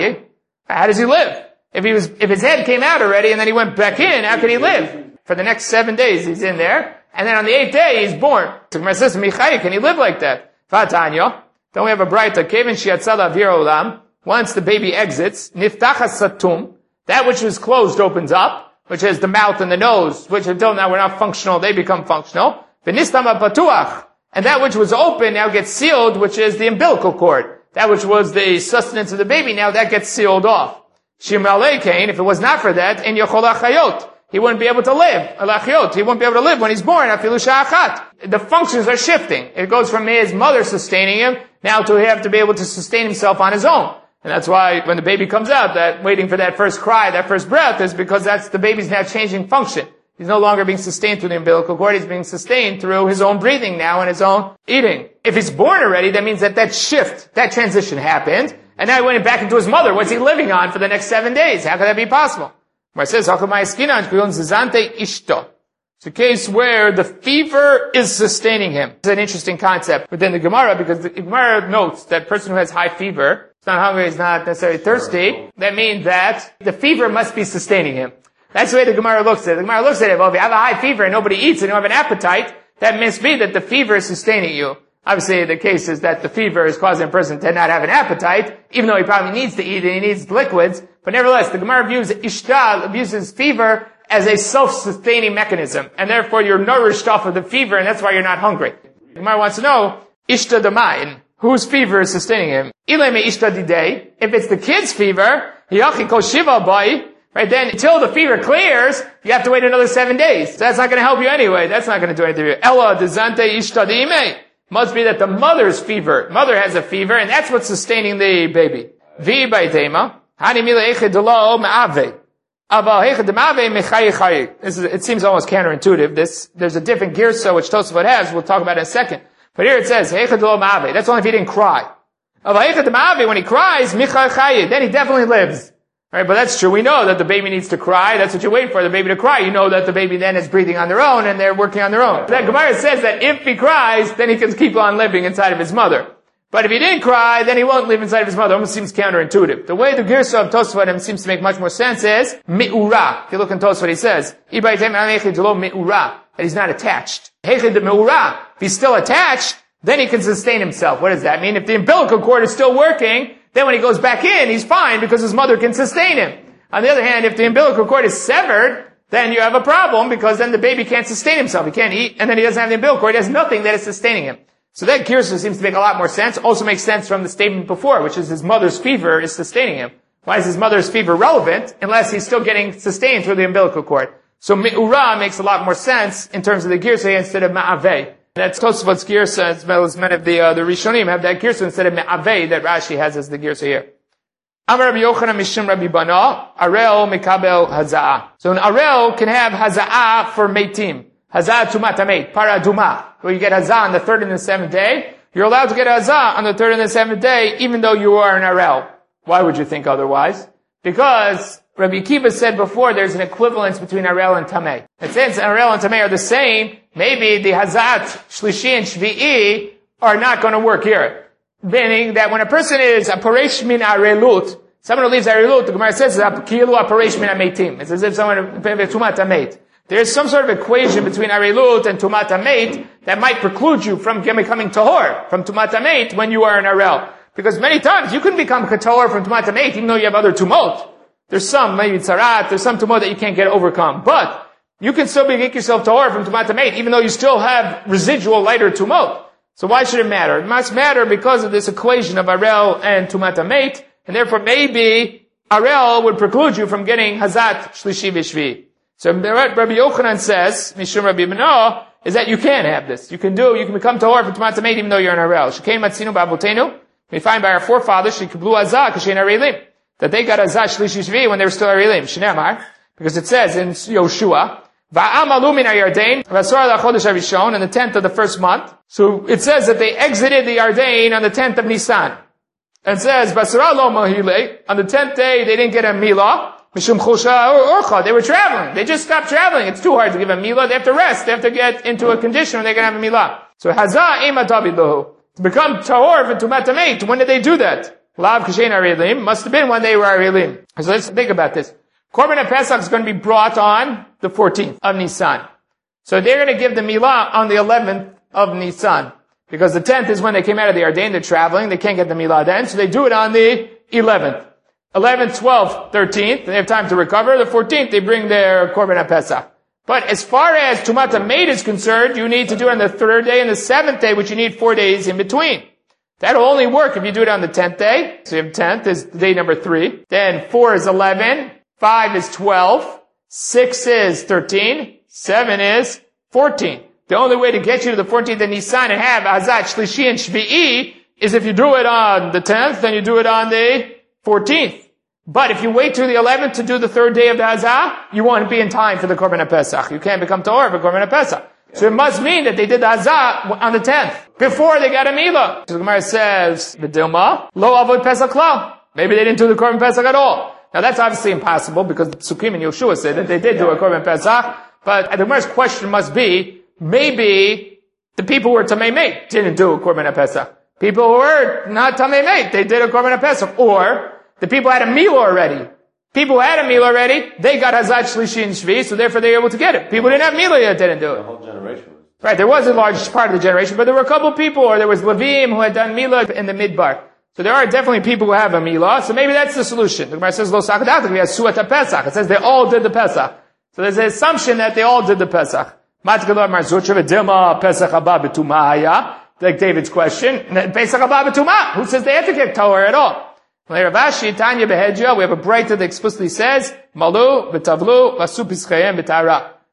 how does he live? If his head came out already and then he went back in, how can he live? For the next 7 days he's in there, and then on the 8th day he's born. So Gemara says, can he live like that? Vatanya. Then we have a braita, Kevin shiatzala vir olam. Once the baby exits, niftachas satum, that which was closed opens up, which is the mouth and the nose, which until now were not functional, they become functional. V'nistama patuach, and that which was open now gets sealed, which is the umbilical cord. That which was the sustenance of the baby, now that gets sealed off. Shim aleikein, if it was not for that, in yochol achayot, he wouldn't be able to live. Alachayot, he wouldn't be able to live when he's born. Afilu sha'achat. The functions are shifting. It goes from his mother sustaining him, now to have to be able to sustain himself on his own. And that's why when the baby comes out, that waiting for that first cry, that first breath, is because the baby's now changing function. He's no longer being sustained through the umbilical cord, he's being sustained through his own breathing now and his own eating. If he's born already, that means that shift, that transition happened, and now he went back into his mother. What's he living on for the next 7 days? How could that be possible? Where it says, it's a case where the fever is sustaining him. It's an interesting concept within the Gemara, because the Gemara notes that person who has high fever, he's not hungry, he's not necessarily thirsty, that means that the fever must be sustaining him. That's the way the Gemara looks at it. The Gemara looks at it, well, if you have a high fever and nobody eats and you have an appetite, that must be that the fever is sustaining you. Obviously, the case is that the fever is causing a person to not have an appetite, even though he probably needs to eat and he needs liquids. But nevertheless, the Gemara views abuses fever as a self-sustaining mechanism. And therefore, you're nourished off of the fever, and that's why you're not hungry. The Gemara wants to know, ishta damayin, whose fever is sustaining him? Ileme ishta didei, if it's the kid's fever, yachi kol shiva bai, right, then until the fever clears, you have to wait another 7 days. So that's not going to help you anyway. That's not going to do anything for you. Ella dezante ishta diime. Must be that the mother has a fever, and that's what's sustaining the baby. It seems almost counterintuitive. There's a different girsa which Tosafot has, we'll talk about in a second. But here it says, that's only if he didn't cry. When he cries, then he definitely lives. Right, but that's true. We know that the baby needs to cry. That's what you wait for, the baby to cry. You know that the baby then is breathing on their own and they're working on their own. That Gemara says that if he cries, then he can keep on living inside of his mother. But if he didn't cry, then he won't live inside of his mother. It almost seems counterintuitive. The way the Girsa of Tosafot seems to make much more sense is mi'ura. If you look in Tosafot, he says, that he's not attached. If he's still attached, then he can sustain himself. What does that mean? If the umbilical cord is still working, then when he goes back in, he's fine because his mother can sustain him. On the other hand, if the umbilical cord is severed, then you have a problem because then the baby can't sustain himself. He can't eat, and then he doesn't have the umbilical cord. He has nothing that is sustaining him. So that Girsa seems to make a lot more sense. Also makes sense from the statement before, which is his mother's fever is sustaining him. Why is his mother's fever relevant unless he's still getting sustained through the umbilical cord? So mi'ura makes a lot more sense in terms of the Girsa instead of ma'aveh. That's Tosafot's Girsa, as well as many of the Rishonim have that Girsa instead of me'aveh that Rashi has as the Girsa here. Amar Rabbi Yochanan Mishum Rabbi Bana, Arel Mekabel Haza'ah. So an Arel can have Haza'ah for Meitim. Haza'ah Tumat HaMeit, Para Duma. Where you get Haza'ah on the third and the seventh day. You're allowed to get Haza'ah on the third and the seventh day, even though you are an Arel. Why would you think otherwise? Because Rabbi Akiva said before there's an equivalence between Arel and Tameh. And since Arel and Tameh are the same, maybe the Hazat, Shlishi, and Shvi'i are not going to work here. Meaning that when a person is a Paresh min Arelut, someone who leaves Arelut, the Gemara says, Kilu a Paresh min Ameitim. It's as if someone, Tumat HaMeit. There's some sort of equation between Arelut and Tumat HaMeit that might preclude you from becoming Tahor, from Tumat HaMeit, when you are an Arel. Because many times you can become Tahor from Tumat HaMeit, even though you have other Tumot. There's some, maybe Tzarat, there's some Tumot that you can't get overcome. But you can still make yourself Tahor from Tumat HaMeit, even though you still have residual lighter Tumot. So why should it matter? It must matter because of this equation of Arel and Tumat HaMeit, and therefore maybe Arel would preclude you from getting Hazat, Shlishi, Vishvi. So what Rabbi Yochanan says, Mishum Rabbi Bana, is that you can have this. You can become Tahor from Tumat HaMeit even though you're an Arel. Shekei Matzinu Ba'avotenu, we find by our forefathers, Shekiblu Hazat, Kashen Arelim, that they got Hazat, Shlishi, Vishvi when they were still Arelim. Shneamar, because it says in Yoshua, Va'amalu min Yarden, Vasor LaChodesh HaRishon, in the 10th of the first month. So it says that they exited the Yarden on the 10th of Nisan. And it says, Vasor lo Mohile, on the 10th day they didn't get a Milah, Mishum Chosha or Orcha, they were traveling. They just stopped traveling. It's too hard to give a Milah. They have to rest. They have to get into a condition where they're going to have a Milah. So Hazah Ema Tabidohu. To become Tahor for Tumat HaMeit, when did they do that? Lav Kashen Arelim, must have been when they were Arelim. So let's think about this. Korban Pesach is going to be brought on the 14th of Nisan. So they're going to give the Milah on the 11th of Nisan. Because the 10th is when they came out of the Yarden, they're traveling, they can't get the Milah then, so they do it on the 11th. 11th, 12th, 13th, they have time to recover. The 14th, they bring their Korban Pesach. But as far as Tumat HaMeit is concerned, you need to do it on the 3rd day and the 7th day, which you need 4 days in between. That'll only work if you do it on the 10th day. So you have 10th is day number 3. Then 4 is 11. 5 is 12, 6 is 13, 7 is 14. The only way to get you to the 14th of Nisan and have Hazat, Shlishi, and Shvi'i is if you do it on the 10th, then you do it on the 14th. But if you wait till the 11th to do the 3rd day of the Hazah, you won't be in time for the Korban Pesach. You can't become Tahor for Korban Pesach. So it must mean that they did the Hazah on the 10th, before they got a Milah. So the Gemara says, V'dilma, lo avoid Pesach klal. Maybe they didn't do the Korban Pesach at all. Now that's obviously impossible because Sukkim and Yoshua said that they did do a Korban Pesach, but the Gemara's question must be, maybe the people who were Tamei Meit didn't do a Korban Pesach. People who were not Tamei Meit, they did a Korban Pesach. Or, the people had a Milah already. People who had a Milah already, they got Hazat, Shlishi, and Shvi, so therefore they were able to get it. People who didn't have Milah yet didn't do it. The whole generation. Right, there was a large part of the generation, but there were a couple people, or there was Levim who had done Milah in the Midbar. So there are definitely people who have a Milah, so maybe that's the solution. The Gemara says, Lo Sakadak, we have Suat HaPesach. It says they all did the Pesach. So there's an assumption that they all did the Pesach. Like David's question. Pesach haba b'tumah. Who says they have to get Tahor at all? We have a bright that explicitly says, Malu v'tavlu v'asu pischayim b'tara.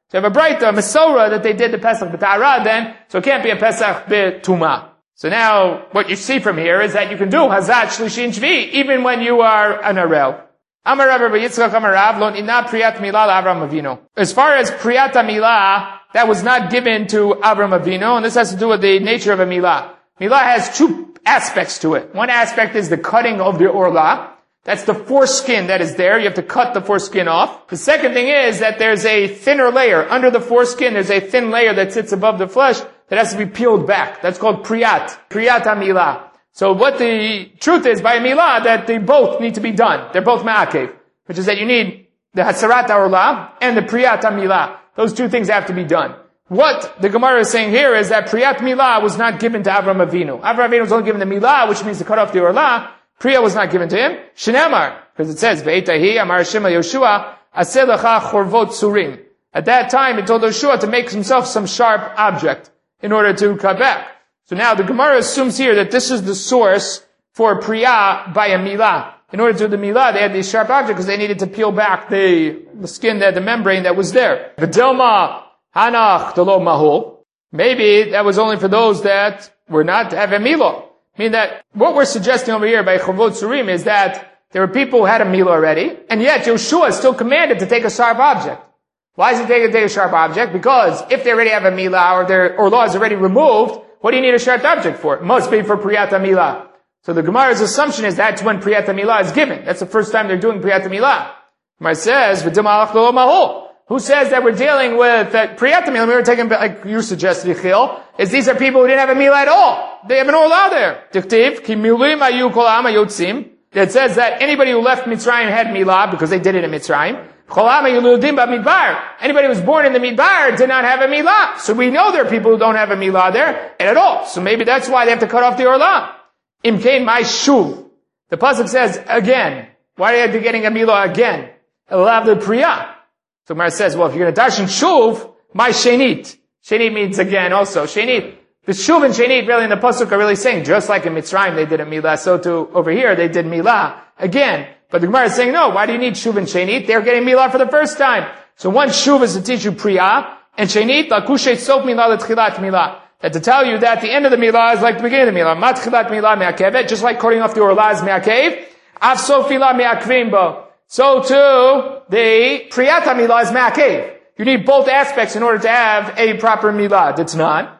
So you have a Braita, Mesorah, that they did the Pesach b'Ta'ara then, so it can't be a Pesach b'Tumah. So now, what you see from here is that you can do Hazat, Shlishi, and Shvi, even when you are an Arel. Amar Rabbi Yitzchak Amar Rav, Lo Nina Priyat Milah Avram Avinu. As far as Priyat Milah, that was not given to Avram Avinu, and this has to do with the nature of a Milah. Milah has two aspects to it. One aspect is the cutting of the Orlah. That's the foreskin that is there. You have to cut the foreskin off. The second thing is that there's a thinner layer. Under the foreskin, there's a thin layer that sits above the flesh that has to be peeled back. That's called Priyat. Priyat HaMilah. So what the truth is by Milah, that they both need to be done. They're both Ma'akev. Which is that you need the Hasarat HaOrlah and the Priyat HaMilah. Those two things have to be done. What the Gemara is saying here is that Priyat Milah was not given to Avram Avinu. Avram Avinu was only given the Milah, which means to cut off the Orlah. Priya was not given to him. Shnamar, because it says, Ve'etahi Amar Hashem Yoshua, Aseh lecha chorvot surim. At that time, it told Yoshua to make himself some sharp object in order to cut back. So now the Gemara assumes here that this is the source for Priya by a Milah. In order to do the Milah, they had these sharp objects because they needed to peel back the skin, the membrane that was there. V'delma Hanach Delo Mahul. Maybe that was only for those that were not to have a Milah. Meaning that what we're suggesting over here by Chovot Surim is that there were people who had a Milah already, and yet Yoshua is still commanded to take a sharp object. Why is he taking to take a sharp object? Because if they already have a Milah or their Orlah is already removed, what do you need a sharp object for? It must be for Priyat HaMilah. So the Gemara's assumption is that's when Priyat HaMilah is given. That's the first time they're doing Priyat HaMilah. Gemara says, V'dim Lo Mahol. Who says that we're dealing with Priyat HaMilah? We were taking, like you suggested, Yichil, is these are people who didn't have a Milah at all. They have an Orlah there. Diktiv, Ki Milim Ayu Kol Ha'am Yotzim. That says that anybody who left Mitzrayim had Milah because they did it in Mitzrayim. Kol Ha'am Yuludim B'Midbar. Anybody who was born in the Midbar did not have a Milah. So we know there are people who don't have a Milah there and at all. So maybe that's why they have to cut off the Orlah. Imkein my shuv. The pasuk says again. Why are they getting a Milah again? It'll have the Priyah. So Gemara says, well, if you're going to darshan shuv, my shenit. Shenit means again also. Shenit. The shuv and shenit really in the pasuk are really saying, just like in Mitzrayim they did a milah, so too over here they did milah again. But the Gemara is saying, no, why do you need shuv and shenit? They're getting milah for the first time. So one shuv is to teach you priyah, and shenit, lakushe sof milah letchilat milah. That to tell you that the end of the milah is like the beginning of the milah. Matchilat milah me'akevet, just like cutting off the orlah is me'akev. Af sof milah me'akvim bo. So too, the Priyat HaMilah is Ma'akev. You need both aspects in order to have a proper Milah. It's not.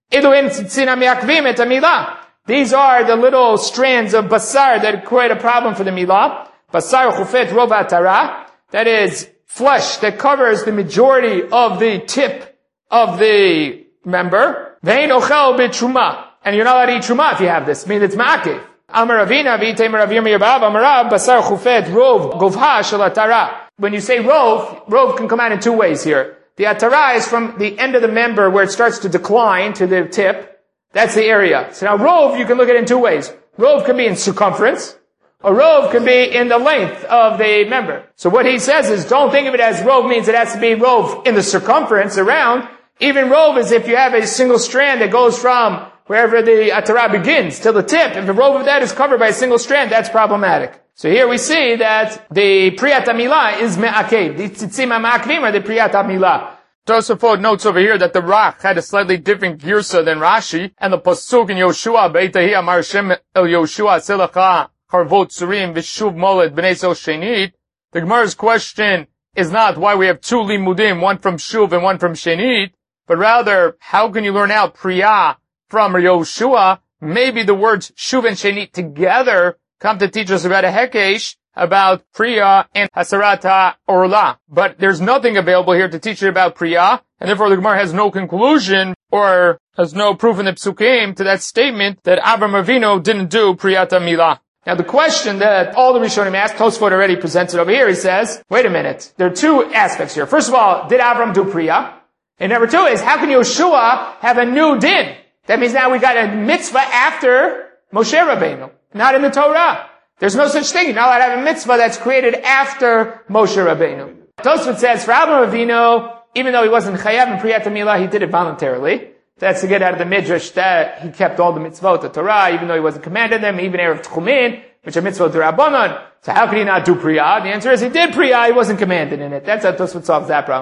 These are the little strands of Basar that create a problem for the Milah. Basar Chufet Rov HaTara. That is flesh that covers the majority of the tip of the member. Ve'ein ochel b'truma. And you're not allowed to eat truma if you have this. I mean, it's Ma'akev. Amar Ravina, v'itemer Rav Yirmiyah Bab, Amar Rav, basar chufet rov govha shel atara. When you say rov can come out in two ways here. The atara is from the end of the member where it starts to decline to the tip. That's the area. So now rov, you can look at it in two ways. Rov can be in circumference, or rov can be in the length of the member. So what he says is, don't think of it as rov means it has to be rov in the circumference around. Even rov is if you have a single strand that goes from wherever the atara begins till the tip. If the rov of that is covered by a single strand, that's problematic. So here we see that the Priyat HaMilah is me'akev. The tzitzim ha'ma'akvim are the Priyat HaMilah. Tosafot notes over here that the Rach had a slightly different girsa than Rashi, and the pasuk in Yoshua, Be'itahi Amar Hashem El Yoshua Selecha Charvot Surim V'shuv Moled B'nei Sel Shenit. The Gemara's question is not why we have two limudim, one from Shuv and one from Shenit, but rather, how can you learn out Priyah from Yoshua? Maybe the words Shuv and Shenit together come to teach us about a Hekesh, about Priyah and Hasarat HaOrlah. But there's nothing available here to teach you about Priyah, and therefore the Gemara has no conclusion or has no proof in the Psukim to that statement that Avram Avinu didn't do Priyat HaMilah. Now the question that all the Rishonim asked, Tosfot already presented over here, he says, wait a minute, there are two aspects here. First of all, did Avram do Priyah? And number two is, how can Yoshua have a new din? That means now we got a mitzvah after Moshe Rabbeinu, not in the Torah. There's no such thing. You're not allowed to have a mitzvah that's created after Moshe Rabbeinu. Tosfot says, for Avram Avinu, even though he wasn't chayav in Priyat HaMilah, he did it voluntarily. That's to get out of the midrash that he kept all the mitzvot, the Torah, even though he wasn't commanded them, even Erev Tchumin, which are mitzvot d'Rabbanan. So how could he not do Priyah? The answer is he did Priyah, he wasn't commanded in it. That's how Tosfot solves that problem.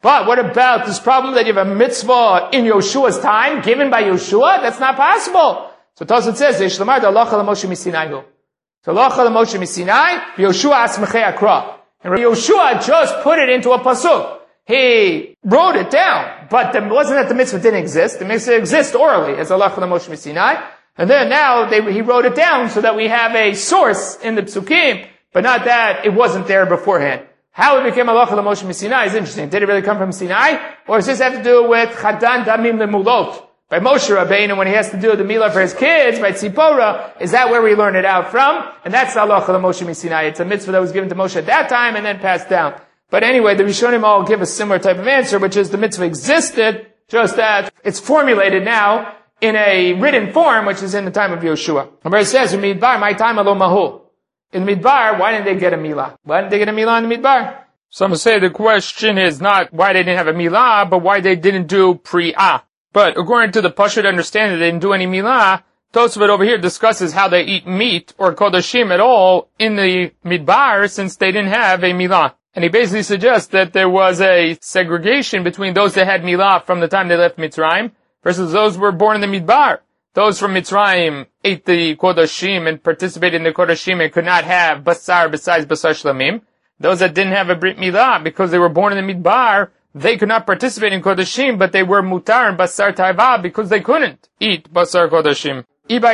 But what about this problem that you have a mitzvah in Yoshua's time, given by Yoshua? That's not possible. So Tosfot says, Yeshlamar da'alacha l'Moshe misinai. So halacha l'Moshe misinai, Yoshua asmechei akra. And Yoshua just put it into a pasuk. He wrote it down, but it wasn't that the mitzvah didn't exist. The mitzvah exists orally as halacha l'Moshe misinai. And then now he wrote it down so that we have a source in the psukim, but not that it wasn't there beforehand. How it became halacha l'Moshe misinai is interesting. Did it really come from Sinai? Or does this have to do with Chatan Damim Lemulot? By Moshe Rabbeinu, when he has to do the milah for his kids, by Tzipora, is that where we learn it out from? And that's the halacha l'Moshe misinai. It's a mitzvah that was given to Moshe at that time and then passed down. But anyway, the Rishonim all give a similar type of answer, which is the mitzvah existed, just that it's formulated now in a written form, which is in the time of Yoshua. Remember it says, Midbar, my time alo mahu. In Midbar, why didn't they get a milah? Why didn't they get a milah in the Midbar? Some say the question is not why they didn't have a milah, but why they didn't do pri'ah. But according to the Pashut understanding, they didn't do any milah. Tosfot over here discusses how they eat meat or kodashim at all in the Midbar since they didn't have a milah. And he basically suggests that there was a segregation between those that had milah from the time they left Mitzrayim versus those who were born in the Midbar. Those from Mitzrayim ate the kodashim and participated in the kodashim and could not have basar besides basar shlamim. Those that didn't have a brit milah because they were born in the Midbar, they could not participate in kodashim, but they were mutar and basar taiva because they couldn't eat basar kodashim.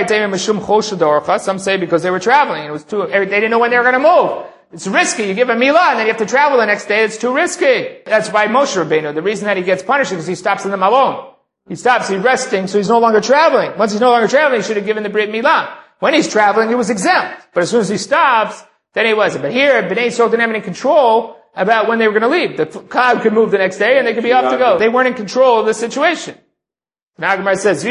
Some say because they were traveling. It was they didn't know when they were going to move. It's risky. You give a milah and then you have to travel the next day. It's too risky. That's why Moshe Rabbeinu, the reason that he gets punished is because he stops in the malon. He stops, he's resting, so he's no longer traveling. Once he's no longer traveling, he should have given the brit milah. When he's traveling, he was exempt. But as soon as he stops, then he wasn't. But here, Bnei Yisrael didn't have any control about when they were going to leave. The cloud could move the next day and they could be off to go. They weren't in control of the situation. Nagamar says,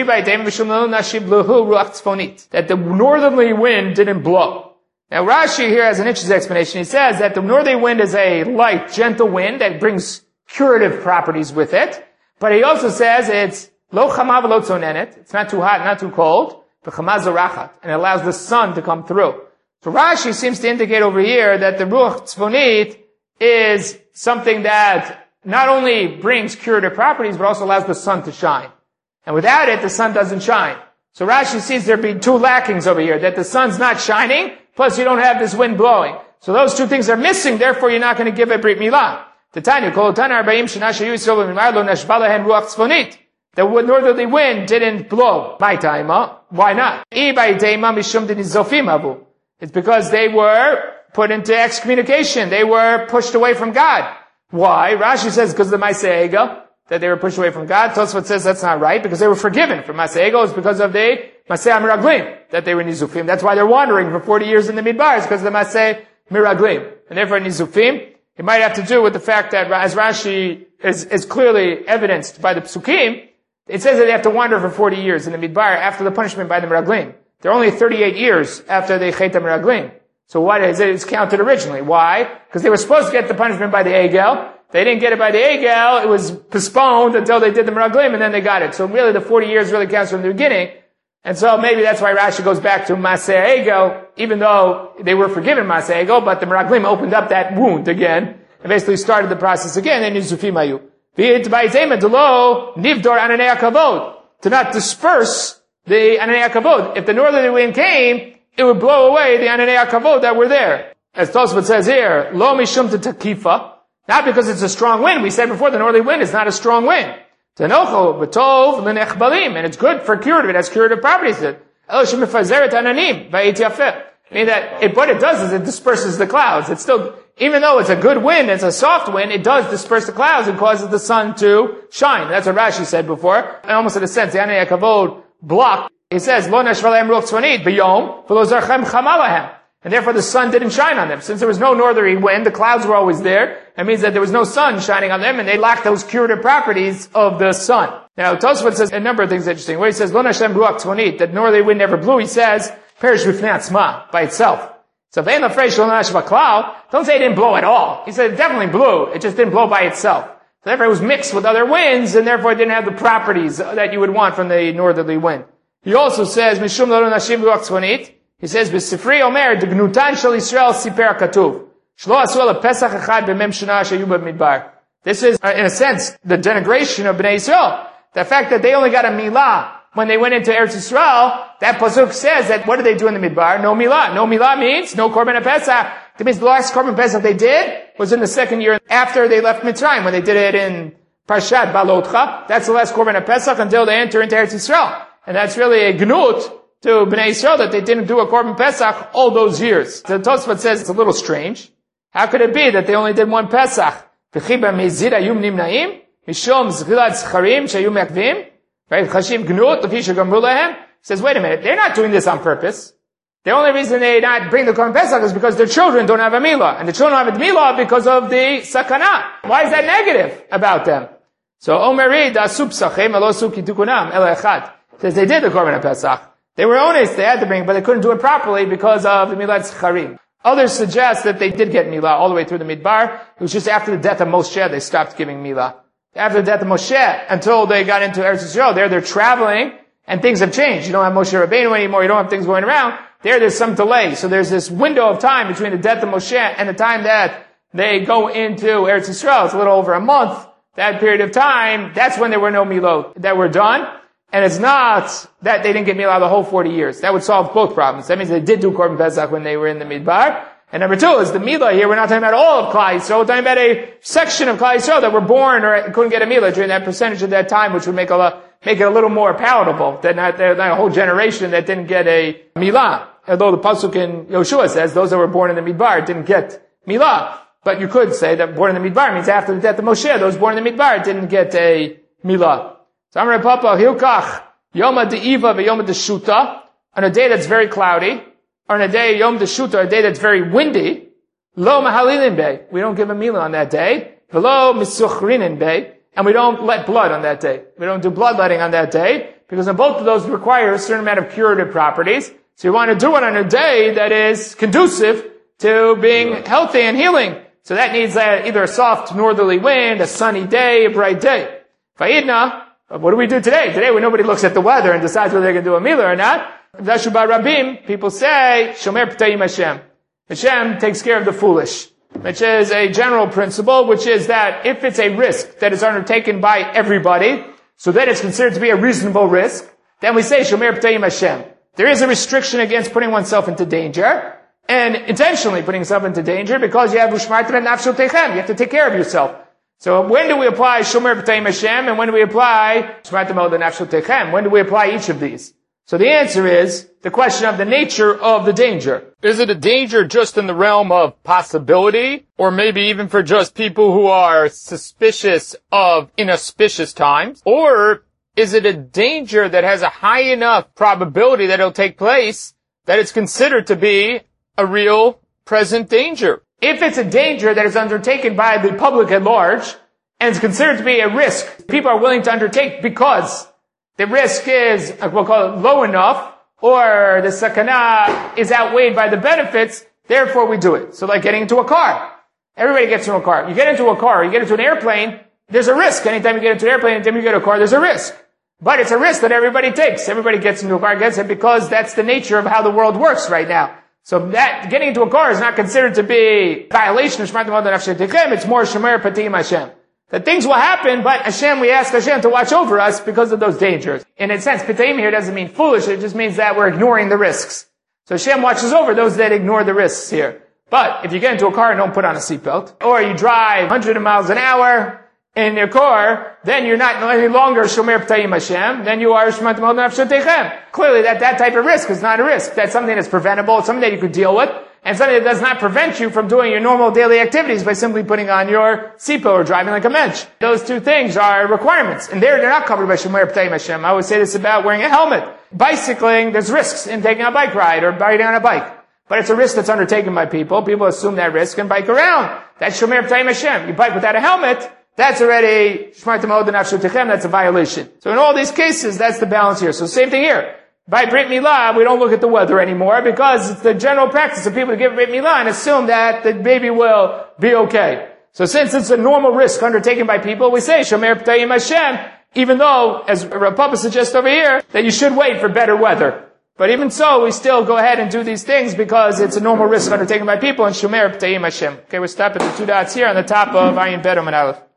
that the northerly wind didn't blow. Now Rashi here has an interesting explanation. He says that the northerly wind is a light, gentle wind that brings curative properties with it. But he also says it's lo chama v'lo tzonenet. It's not too hot, not too cold. V'chama zorachat. And it allows the sun to come through. So Rashi seems to indicate over here that the ruach tzfonit is something that not only brings curative properties, but also allows the sun to shine. And without it, the sun doesn't shine. So Rashi sees there be two lackings over here, that the sun's not shining, plus you don't have this wind blowing. So those two things are missing, therefore you're not going to give a brit milah. The northerly wind didn't blow. My time, why not? It's because they were put into excommunication. They were pushed away from God. Why? Rashi says because of the Maaseh Egel, that they were pushed away from God. Tosfot says that's not right, because they were forgiven from Maaseh Egel. It's because of the Maaseh Miraglim, that they were Nizufim. That's why they're wandering for 40 years in the Midbar. It's because of the Maaseh Miraglim. And therefore Nizufim. It might have to do with the fact that, as Rashi is clearly evidenced by the Psukim, it says that they have to wander for 40 years in the Midbar after the punishment by the Meraglim. They're only 38 years after the Chet HaMeraglim. So what is it? It's counted originally. Why? Because they were supposed to get the punishment by the Egel. They didn't get it by the Egel. It was postponed until they did the Meraglim, and then they got it. So really the 40 years really counts from the beginning. And so maybe that's why Rashi goes back to Maaseh Egel, even though they were forgiven Maaseh Egel, but the Meraglim opened up that wound again, and basically started the process again, and Nizufim Ayu. To not disperse the Ananei HaKavod. If the northerly wind came, it would blow away the Ananei HaKavod that were there. As Tosfot says here, Lo mishum takifa, not because it's a strong wind. We said before, the northerly wind is not a strong wind. Tenocho b'tov l'nechbalim, and it's good for curative. It has curative properties. Meaning that what it does is it disperses the clouds. It's still, even though it's a good wind, it's a soft wind, it does disperse the clouds and causes the sun to shine. That's what Rashi said before. And almost in a sense, the Ananei HaKavod block. He says, Lo nashvalem ruach tzfonit b'yom v'lo zarchem chamalahem. And therefore the sun didn't shine on them. Since there was no northerly wind, the clouds were always there. That means that there was no sun shining on them, and they lacked those curative properties of the sun. Now, Tosfot says a number of things interesting. Where he says, Lo nashem ruach tzfonit, that northerly wind never blew, he says, perish b'fnei atzma, by itself. So if they don't say it didn't blow at all. He said it definitely blew, it just didn't blow by itself. So therefore it was mixed with other winds, and therefore it didn't have the properties that you would want from the northerly wind. He also says, Mishum lo nashim ruach tzfonit, he says, B'sifri omer, D'gnutan shel Yisrael siper katuv. Shlo asu ala pesach echad b'mem shana shayu b'midbar. This is, in a sense, the denigration of Bnei Yisrael. The fact that they only got a milah when they went into Eretz Yisrael, that pasuk says that what did they do in the Midbar? No milah. No milah means no Korban Pesach. That means the last Korban Pesach they did was in the second year after they left Mitzrayim, when they did it in Parshat Balotcha. That's the last Korban Pesach until they enter into Eretz Yisrael. And that's really a gnut to Bnei Yisrael that they didn't do a Korban Pesach all those years. The Tosfot says it's a little strange. How could it be that they only did one Pesach? V'chiba mezid ayum nimnaim, mishom zchilat zcharim shayum yakvim, right? Chashiv gnut, l'fi shegamru lehem. Says, wait a minute, they're not doing this on purpose. The only reason they not bring the Korban Pesach is because their children don't have a milah. And the children don't have a milah because of the sakana. Why is that negative about them? So, Omeri da sub sachem elo suki tukunam el echad. Says they did the Korban Pesach. They were honest, they had to bring, but they couldn't do it properly because of the milah zcharim. Others suggest that they did get milah all the way through the Midbar. It was just after the death of Moshe they stopped giving milah. After the death of Moshe, until they got into Eretz Yisrael, they're traveling, and things have changed. You don't have Moshe Rabbeinu anymore, you don't have things going around. There's some delay. So there's this window of time between the death of Moshe and the time that they go into Eretz Yisrael. It's a little over a month. That period of time, that's when there were no milot that were done. And it's not that they didn't get milah the whole 40 years. That would solve both problems. That means they did do Korban Pesach when they were in the Midbar. And number two is the milah here. We're not talking about all of Klal Yisrael. We're talking about a section of Klal Yisrael that were born or couldn't get a milah during that percentage of that time, which would make it a little more palatable than not a whole generation that didn't get a milah. Although the pasuk in Yoshua says those that were born in the Midbar didn't get milah. But you could say that born in the Midbar means after the death of Moshe, those born in the Midbar didn't get a milah. So Amrei Papa, Hilkach, Yoma De'iva ve'Yoma Deshuta, on a day that's very cloudy, or on a day, Yom Deshuta, a day that's very windy, Lo Mahalilin Bey, we don't give a milah on that day, Velo Misuchrinin Bey, and we don't let blood on that day. We don't do bloodletting on that day, because both of those require a certain amount of curative properties. So you want to do it on a day that is conducive to being healthy and healing. So that needs either a soft northerly wind, a sunny day, a bright day. Vayidna, what do we do today? Today when nobody looks at the weather and decides whether they can do a milah or not, Rabim, people say, Shomer P'tayim Hashem. Hashem takes care of the foolish. Which is a general principle, which is that if it's a risk that is undertaken by everybody, so that it's considered to be a reasonable risk, then we say Shomer P'tayim Hashem. There is a restriction against putting oneself into danger, and intentionally putting yourself into danger, because you have Ushmartem and Nafshel Techem. You have to take care of yourself. So when do we apply Shomer P'tayim Hashem, and when do we apply Ushmartem and Nafshel Techem? When do we apply each of these? So the answer is the question of the nature of the danger. Is it a danger just in the realm of possibility, or maybe even for just people who are suspicious of inauspicious times? Or is it a danger that has a high enough probability that it'll take place that it's considered to be a real present danger? If it's a danger that is undertaken by the public at large, and it's considered to be a risk people are willing to undertake because the risk is, we'll call it low enough, or the sakana is outweighed by the benefits, therefore we do it. So like getting into a car. Everybody gets into a car. You get into a car, you get into an airplane, there's a risk. Anytime you get into an airplane, anytime you get a car, there's a risk. But it's a risk that everybody takes. Everybody gets into a car, gets it, because that's the nature of how the world works right now. So that, getting into a car is not considered to be violation of Shmartem Nafshei Techem, it's more Shomer P'tayim Hashem. That things will happen, but Hashem, we ask Hashem to watch over us because of those dangers. In a sense, P'tayim here doesn't mean foolish, it just means that we're ignoring the risks. So Hashem watches over those that ignore the risks here. But if you get into a car and don't put on a seatbelt, or you drive 100 miles an hour in your car, then you're not any longer Shomer P'tayim Hashem, then you are Shmartem Nafshei Techem. Clearly that type of risk is not a risk. That's something that's preventable, it's something that you could deal with, and something that does not prevent you from doing your normal daily activities by simply putting on your seatbelt or driving like a mensch. Those two things are requirements, and they're not covered by Shomer P'tayim Hashem. I would say this about wearing a helmet. Bicycling, there's risks in taking a bike ride or riding on a bike. But it's a risk that's undertaken by people. People assume that risk and bike around. That's Shomer P'tayim Hashem. You bike without a helmet, that's already Shmartem Nafshei Techem, that's a violation. So in all these cases, that's the balance here. So same thing here. By Brit Milah, we don't look at the weather anymore because it's the general practice of people to give Brit Milah and assume that the baby will be okay. So since it's a normal risk undertaken by people, we say Shomer P'tayim Hashem, even though, as Rav Papa suggests over here, that you should wait for better weather. But even so, we still go ahead and do these things because it's a normal risk undertaken by people and Shomer P'tayim Hashem. Okay, we'll stop at the 2 dots here on the top of Ayin Bet Amud Aleph.